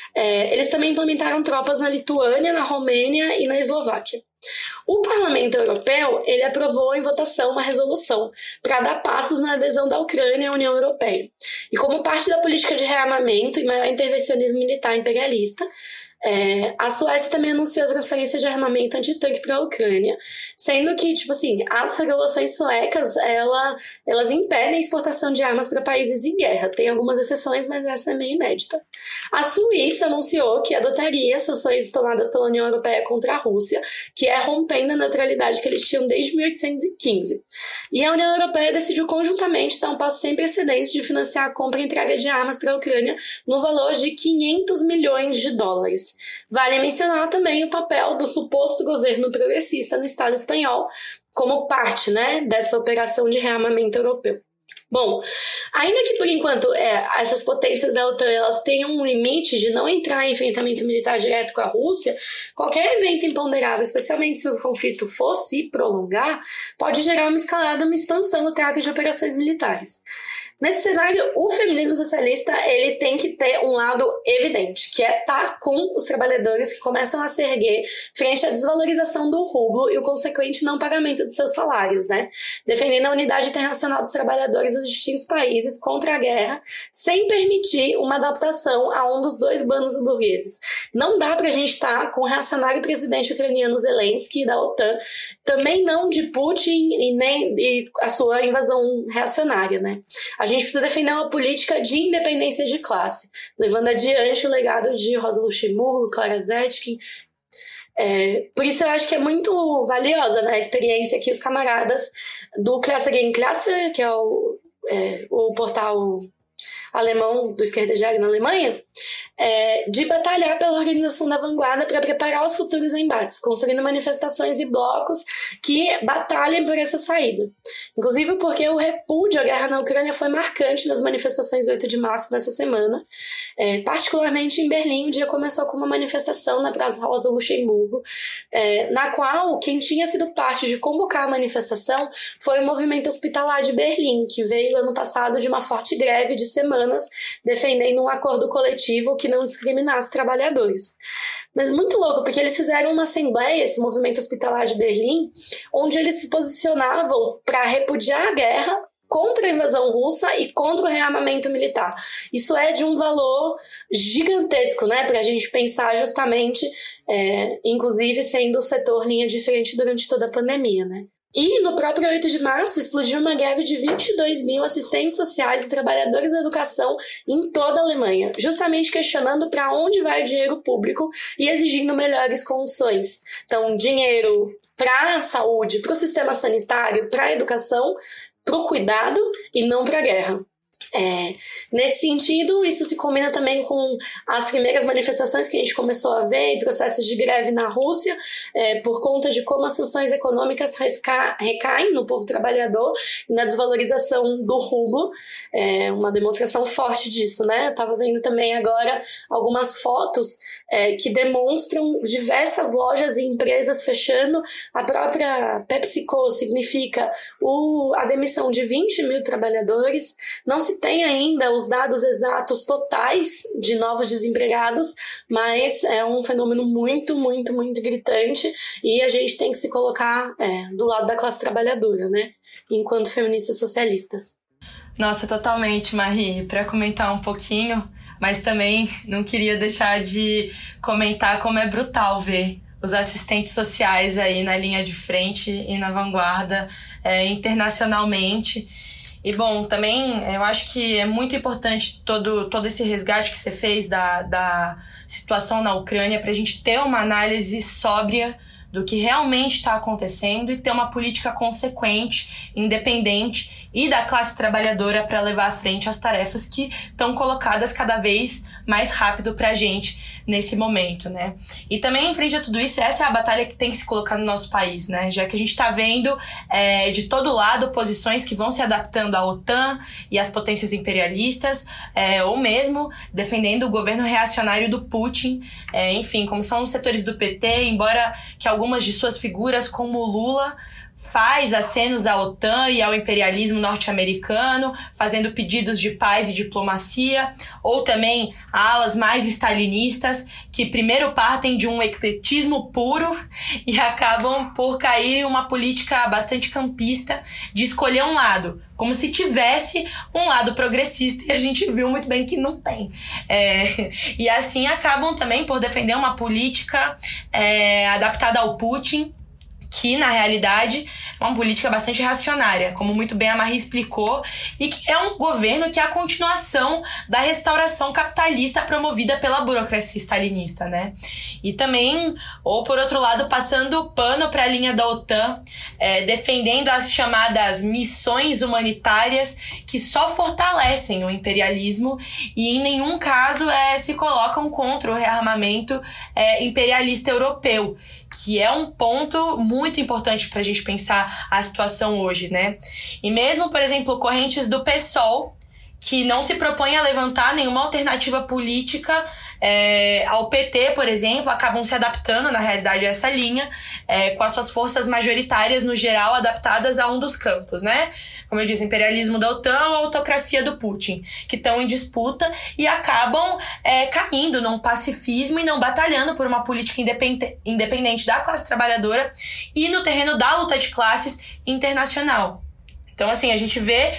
É, eles também implementaram tropas na Lituânia, na Romênia e na Eslováquia. O Parlamento Europeu ele aprovou em votação uma resolução para dar passos na adesão da Ucrânia à União Europeia. E como parte da política de rearmamento e maior intervencionismo militar imperialista, É, a Suécia também anunciou a transferência de armamento antitanque para a Ucrânia, sendo que, tipo assim, as regulações suecas, ela, elas impedem a exportação de armas para países em guerra. Tem algumas exceções, mas essa é meio inédita. A Suíça anunciou que adotaria sanções tomadas pela União Europeia contra a Rússia, que é rompendo a neutralidade que eles tinham desde mil oitocentos e quinze. E a União Europeia decidiu conjuntamente dar um passo sem precedentes de financiar a compra e entrega de armas para a Ucrânia no valor de quinhentos milhões de dólares. Vale mencionar também o papel do suposto governo progressista no Estado espanhol como parte, né, dessa operação de rearmamento europeu. Bom, ainda que por enquanto é, essas potências da OTAN elas tenham um limite de não entrar em enfrentamento militar direto com a Rússia, qualquer evento imponderável, especialmente se o conflito for se prolongar, pode gerar uma escalada, uma expansão no teatro de operações militares. Nesse cenário, o feminismo socialista ele tem que ter um lado evidente, que é estar com os trabalhadores que começam a se erguer frente à desvalorização do rublo e o consequente não pagamento de seus salários, né? Defendendo a unidade internacional dos trabalhadores dos distintos países contra a guerra, sem permitir uma adaptação a um dos dois bandos burgueses. Não dá pra gente estar com o reacionário presidente ucraniano Zelensky da OTAN, também não de Putin e nem e a sua invasão reacionária, né? A gente precisa defender uma política de independência de classe, levando adiante o legado de Rosa Luxemburgo, Clara Zetkin. É, por isso eu acho que é muito valiosa, né, a experiência que os camaradas do Klasse gegen Klasse, que é o, é, o portal alemão do esquerdejário na Alemanha, é, de batalhar pela organização da vanguarda para preparar os futuros embates, construindo manifestações e blocos que batalhem por essa saída. Inclusive porque o repúdio à guerra na Ucrânia foi marcante nas manifestações do oito de março dessa semana, é, particularmente em Berlim. O dia começou com uma manifestação na Praça Rosa Luxemburgo, é, na qual quem tinha sido parte de convocar a manifestação foi o movimento hospitalar de Berlim, que veio ano passado de uma forte greve de semanas defendendo um acordo coletivo que não discriminasse trabalhadores. Mas muito louco, porque eles fizeram uma assembleia, esse movimento hospitalar de Berlim, onde eles se posicionavam para repudiar a guerra contra a invasão russa e contra o rearmamento militar. Isso é de um valor gigantesco, né, para a gente pensar justamente, é, inclusive sendo o setor linha de frente durante toda a pandemia, né. E no próprio oito de março explodiu uma greve de vinte e dois mil assistentes sociais e trabalhadores da educação em toda a Alemanha, justamente questionando para onde vai o dinheiro público e exigindo melhores condições. Então, dinheiro para a saúde, para o sistema sanitário, para a educação, para o cuidado e não para a guerra. É, nesse sentido, isso se combina também com as primeiras manifestações que a gente começou a ver e processos de greve na Rússia, é, por conta de como as sanções econômicas resca- recaem no povo trabalhador e na desvalorização do rublo. É uma demonstração forte disso, né? Eu estava vendo também agora algumas fotos é, que demonstram diversas lojas e empresas fechando. A própria PepsiCo significa o, a demissão de vinte mil trabalhadores. Não se tem ainda os dados exatos totais de novos desempregados, mas é um fenômeno muito, muito, muito gritante e a gente tem que se colocar é, do lado da classe trabalhadora, né? Enquanto feministas socialistas. Nossa, totalmente, Marie. Para comentar um pouquinho, mas também não queria deixar de comentar como é brutal ver os assistentes sociais aí na linha de frente e na vanguarda é, internacionalmente. E, bom, também eu acho que é muito importante todo, todo esse resgate que você fez da, da situação na Ucrânia para a gente ter uma análise sóbria do que realmente está acontecendo e ter uma política consequente, independente e da classe trabalhadora para levar à frente as tarefas que estão colocadas cada vez mais rápido para a gente nesse momento, né? E também, em frente a tudo isso, essa é a batalha que tem que se colocar no nosso país, né? Já que a gente está vendo é, de todo lado posições que vão se adaptando à OTAN e às potências imperialistas, é, ou mesmo defendendo o governo reacionário do Putin, é, enfim, como são os setores do P T, embora que algumas de suas figuras, como o Lula, faz acenos à OTAN e ao imperialismo norte-americano, fazendo pedidos de paz e diplomacia, ou também alas mais stalinistas, que primeiro partem de um ecletismo puro e acabam por cair em uma política bastante campista de escolher um lado, como se tivesse um lado progressista, e a gente viu muito bem que não tem. É, e assim acabam também por defender uma política é, adaptada ao Putin, que, na realidade, é uma política bastante reacionária, como muito bem a Marie explicou, e que é um governo que é a continuação da restauração capitalista promovida pela burocracia stalinista, né? E também, ou por outro lado, passando pano para a linha da OTAN, é, defendendo as chamadas missões humanitárias que só fortalecem o imperialismo e em nenhum caso é, se colocam contra o rearmamento é, imperialista europeu, que é um ponto muito importante para a gente pensar a situação hoje, né? E mesmo, por exemplo, correntes do PSOL, que não se propõem a levantar nenhuma alternativa política é, ao P T, por exemplo, acabam se adaptando, na realidade, a essa linha, é, com as suas forças majoritárias, no geral, adaptadas a um dos campos, né? Como eu disse, imperialismo da OTAN ou autocracia do Putin, que estão em disputa e acabam é, caindo num pacifismo e não batalhando por uma política independente, independente da classe trabalhadora e no terreno da luta de classes internacional. Então, assim, a gente vê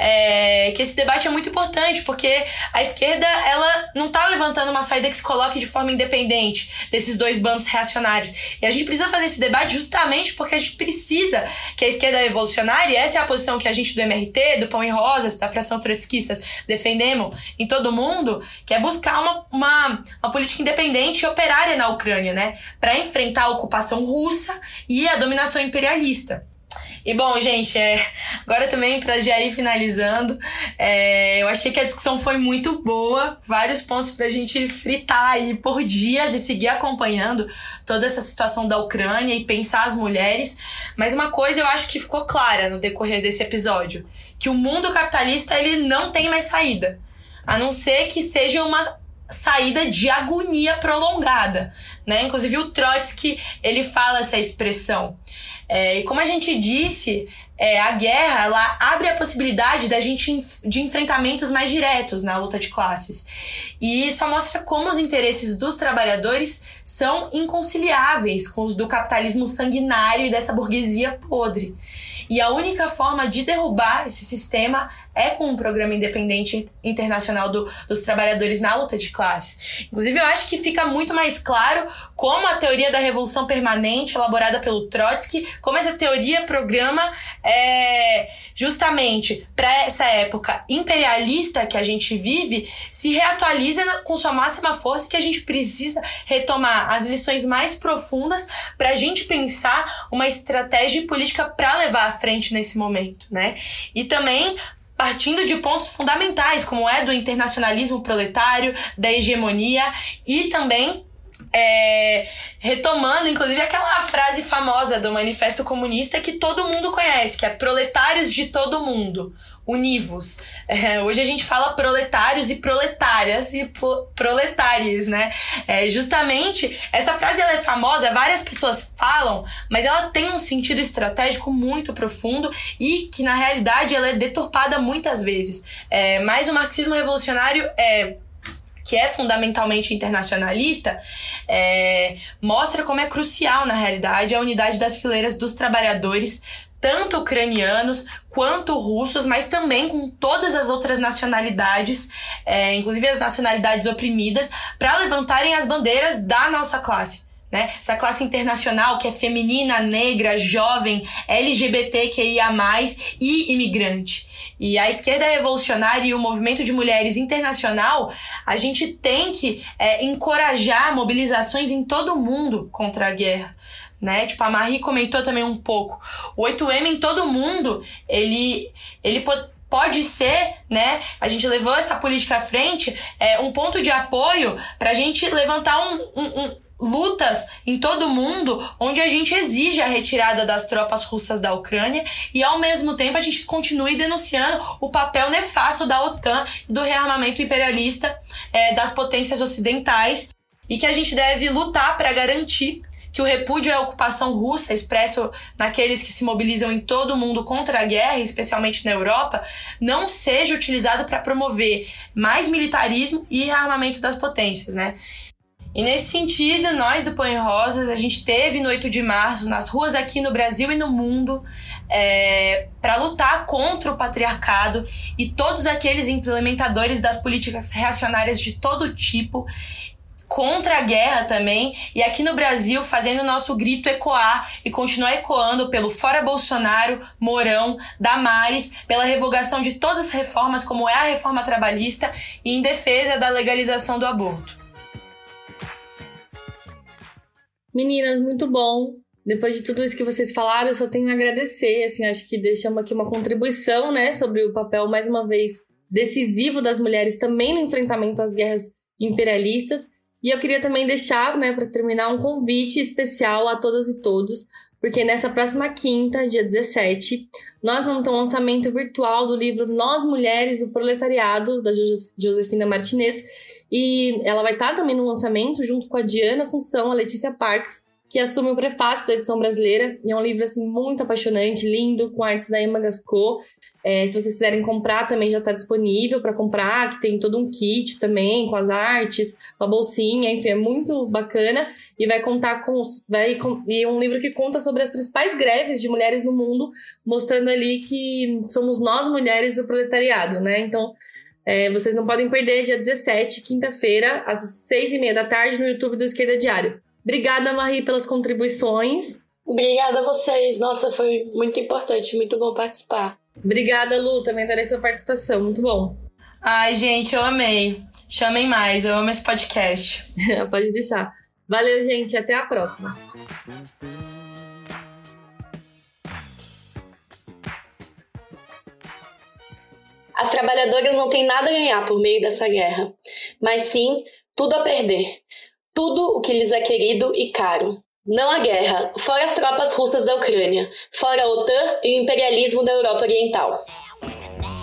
é, que esse debate é muito importante, porque a esquerda, ela não tá levantando uma saída que se coloque de forma independente desses dois bandos reacionários. E a gente precisa fazer esse debate justamente porque a gente precisa que a esquerda revolucionária, e essa é a posição que a gente do M R T, do Pão e Rosas, da fração trotskistas, defendemos em todo mundo, que é buscar uma, uma, uma política independente e operária na Ucrânia, né? Para enfrentar a ocupação russa e a dominação imperialista. E bom, gente, é, agora também para já ir finalizando, é, eu achei que a discussão foi muito boa, vários pontos pra gente fritar aí por dias e seguir acompanhando toda essa situação da Ucrânia e pensar as mulheres, mas uma coisa eu acho que ficou clara no decorrer desse episódio, que o mundo capitalista ele não tem mais saída, a não ser que seja uma saída de agonia prolongada, né? Inclusive o Trotsky, ele fala essa expressão. É, e como a gente disse, é, a guerra ela abre a possibilidade da gente de enfrentamentos mais diretos na luta de classes. E isso mostra como os interesses dos trabalhadores são inconciliáveis com os do capitalismo sanguinário e dessa burguesia podre. E a única forma de derrubar esse sistema é com um programa independente internacional do, dos trabalhadores na luta de classes. Inclusive, eu acho que fica muito mais claro como a teoria da revolução permanente, elaborada pelo Trotsky, como essa teoria programa é, justamente para essa época imperialista que a gente vive, se reatualiza com sua máxima força, que a gente precisa retomar as lições mais profundas para a gente pensar uma estratégia política para levar à frente nesse momento, né? E também partindo de pontos fundamentais, como é do internacionalismo proletário, da hegemonia e também é, retomando, inclusive, aquela frase famosa do Manifesto Comunista que todo mundo conhece, que é proletários de todo mundo, univos. É, hoje a gente fala proletários e proletárias e proletários, né? É, justamente, essa frase ela é famosa, várias pessoas falam, mas ela tem um sentido estratégico muito profundo e que, na realidade, ela é deturpada muitas vezes. É, mas o marxismo revolucionário é... que é fundamentalmente internacionalista, é, mostra como é crucial, na realidade, a unidade das fileiras dos trabalhadores, tanto ucranianos quanto russos, mas também com todas as outras nacionalidades, é, inclusive as nacionalidades oprimidas, para levantarem as bandeiras da nossa classe. Né? Essa classe internacional que é feminina, negra, jovem, L G B T Q I A mais, e imigrante. E a esquerda revolucionária e o movimento de mulheres internacional, a gente tem que é, encorajar mobilizações em todo o mundo contra a guerra. Né? Tipo, a Marie comentou também um pouco. O oito eme em todo o mundo, ele, ele pode... pode ser, né, a gente levou essa política à frente, é, um ponto de apoio pra gente levantar um, um, um, lutas em todo o mundo onde a gente exige a retirada das tropas russas da Ucrânia e, ao mesmo tempo, a gente continue denunciando o papel nefasto da OTAN e do rearmamento imperialista é, das potências ocidentais e que a gente deve lutar para garantir que o repúdio à ocupação russa, expresso naqueles que se mobilizam em todo o mundo contra a guerra, especialmente na Europa, não seja utilizado para promover mais militarismo e rearmamento das potências, né? E nesse sentido, nós do Põe Rosas, a gente esteve no oito de março, nas ruas aqui no Brasil e no mundo, é, para lutar contra o patriarcado e todos aqueles implementadores das políticas reacionárias de todo tipo, contra a guerra também, e aqui no Brasil fazendo o nosso grito ecoar e continuar ecoando pelo Fora Bolsonaro, Mourão, Damares, pela revogação de todas as reformas, como é a reforma trabalhista, e em defesa da legalização do aborto. Meninas, muito bom. Depois de tudo isso que vocês falaram, eu só tenho a agradecer. Assim, acho que deixamos aqui uma contribuição, né, sobre o papel, mais uma vez, decisivo das mulheres também no enfrentamento às guerras imperialistas. E eu queria também deixar, né, para terminar, um convite especial a todas e todos, porque nessa próxima quinta, dia dezessete, nós vamos ter um lançamento virtual do livro Nós Mulheres, o Proletariado, da Josefina Martinez, e ela vai estar também no lançamento junto com a Diana Assunção, a Letícia Parks, que assume o prefácio da edição brasileira, e é um livro assim, muito apaixonante, lindo, com artes da Emma Gascot. É, se vocês quiserem comprar, também já está disponível para comprar, que tem todo um kit também, com as artes, com a bolsinha, enfim, é muito bacana. E vai contar com, vai, com e um livro que conta sobre as principais greves de mulheres no mundo, mostrando ali que somos nós mulheres do proletariado, né? Então, é, vocês não podem perder, dia dezessete, quinta-feira, às seis e meia da tarde, no YouTube do Esquerda Diário. Obrigada, Marie, pelas contribuições. Obrigada a vocês. Nossa, foi muito importante, muito bom participar. Obrigada, Lu. Também adorei sua participação. Muito bom. Ai, gente, eu amei. Chamem mais. Eu amo esse podcast. Pode deixar. Valeu, gente. Até a próxima. As trabalhadoras não têm nada a ganhar por meio dessa guerra, mas sim tudo a perder. Tudo o que lhes é querido e caro. Não a guerra, fora as tropas russas da Ucrânia, fora a OTAN e o imperialismo da Europa Oriental.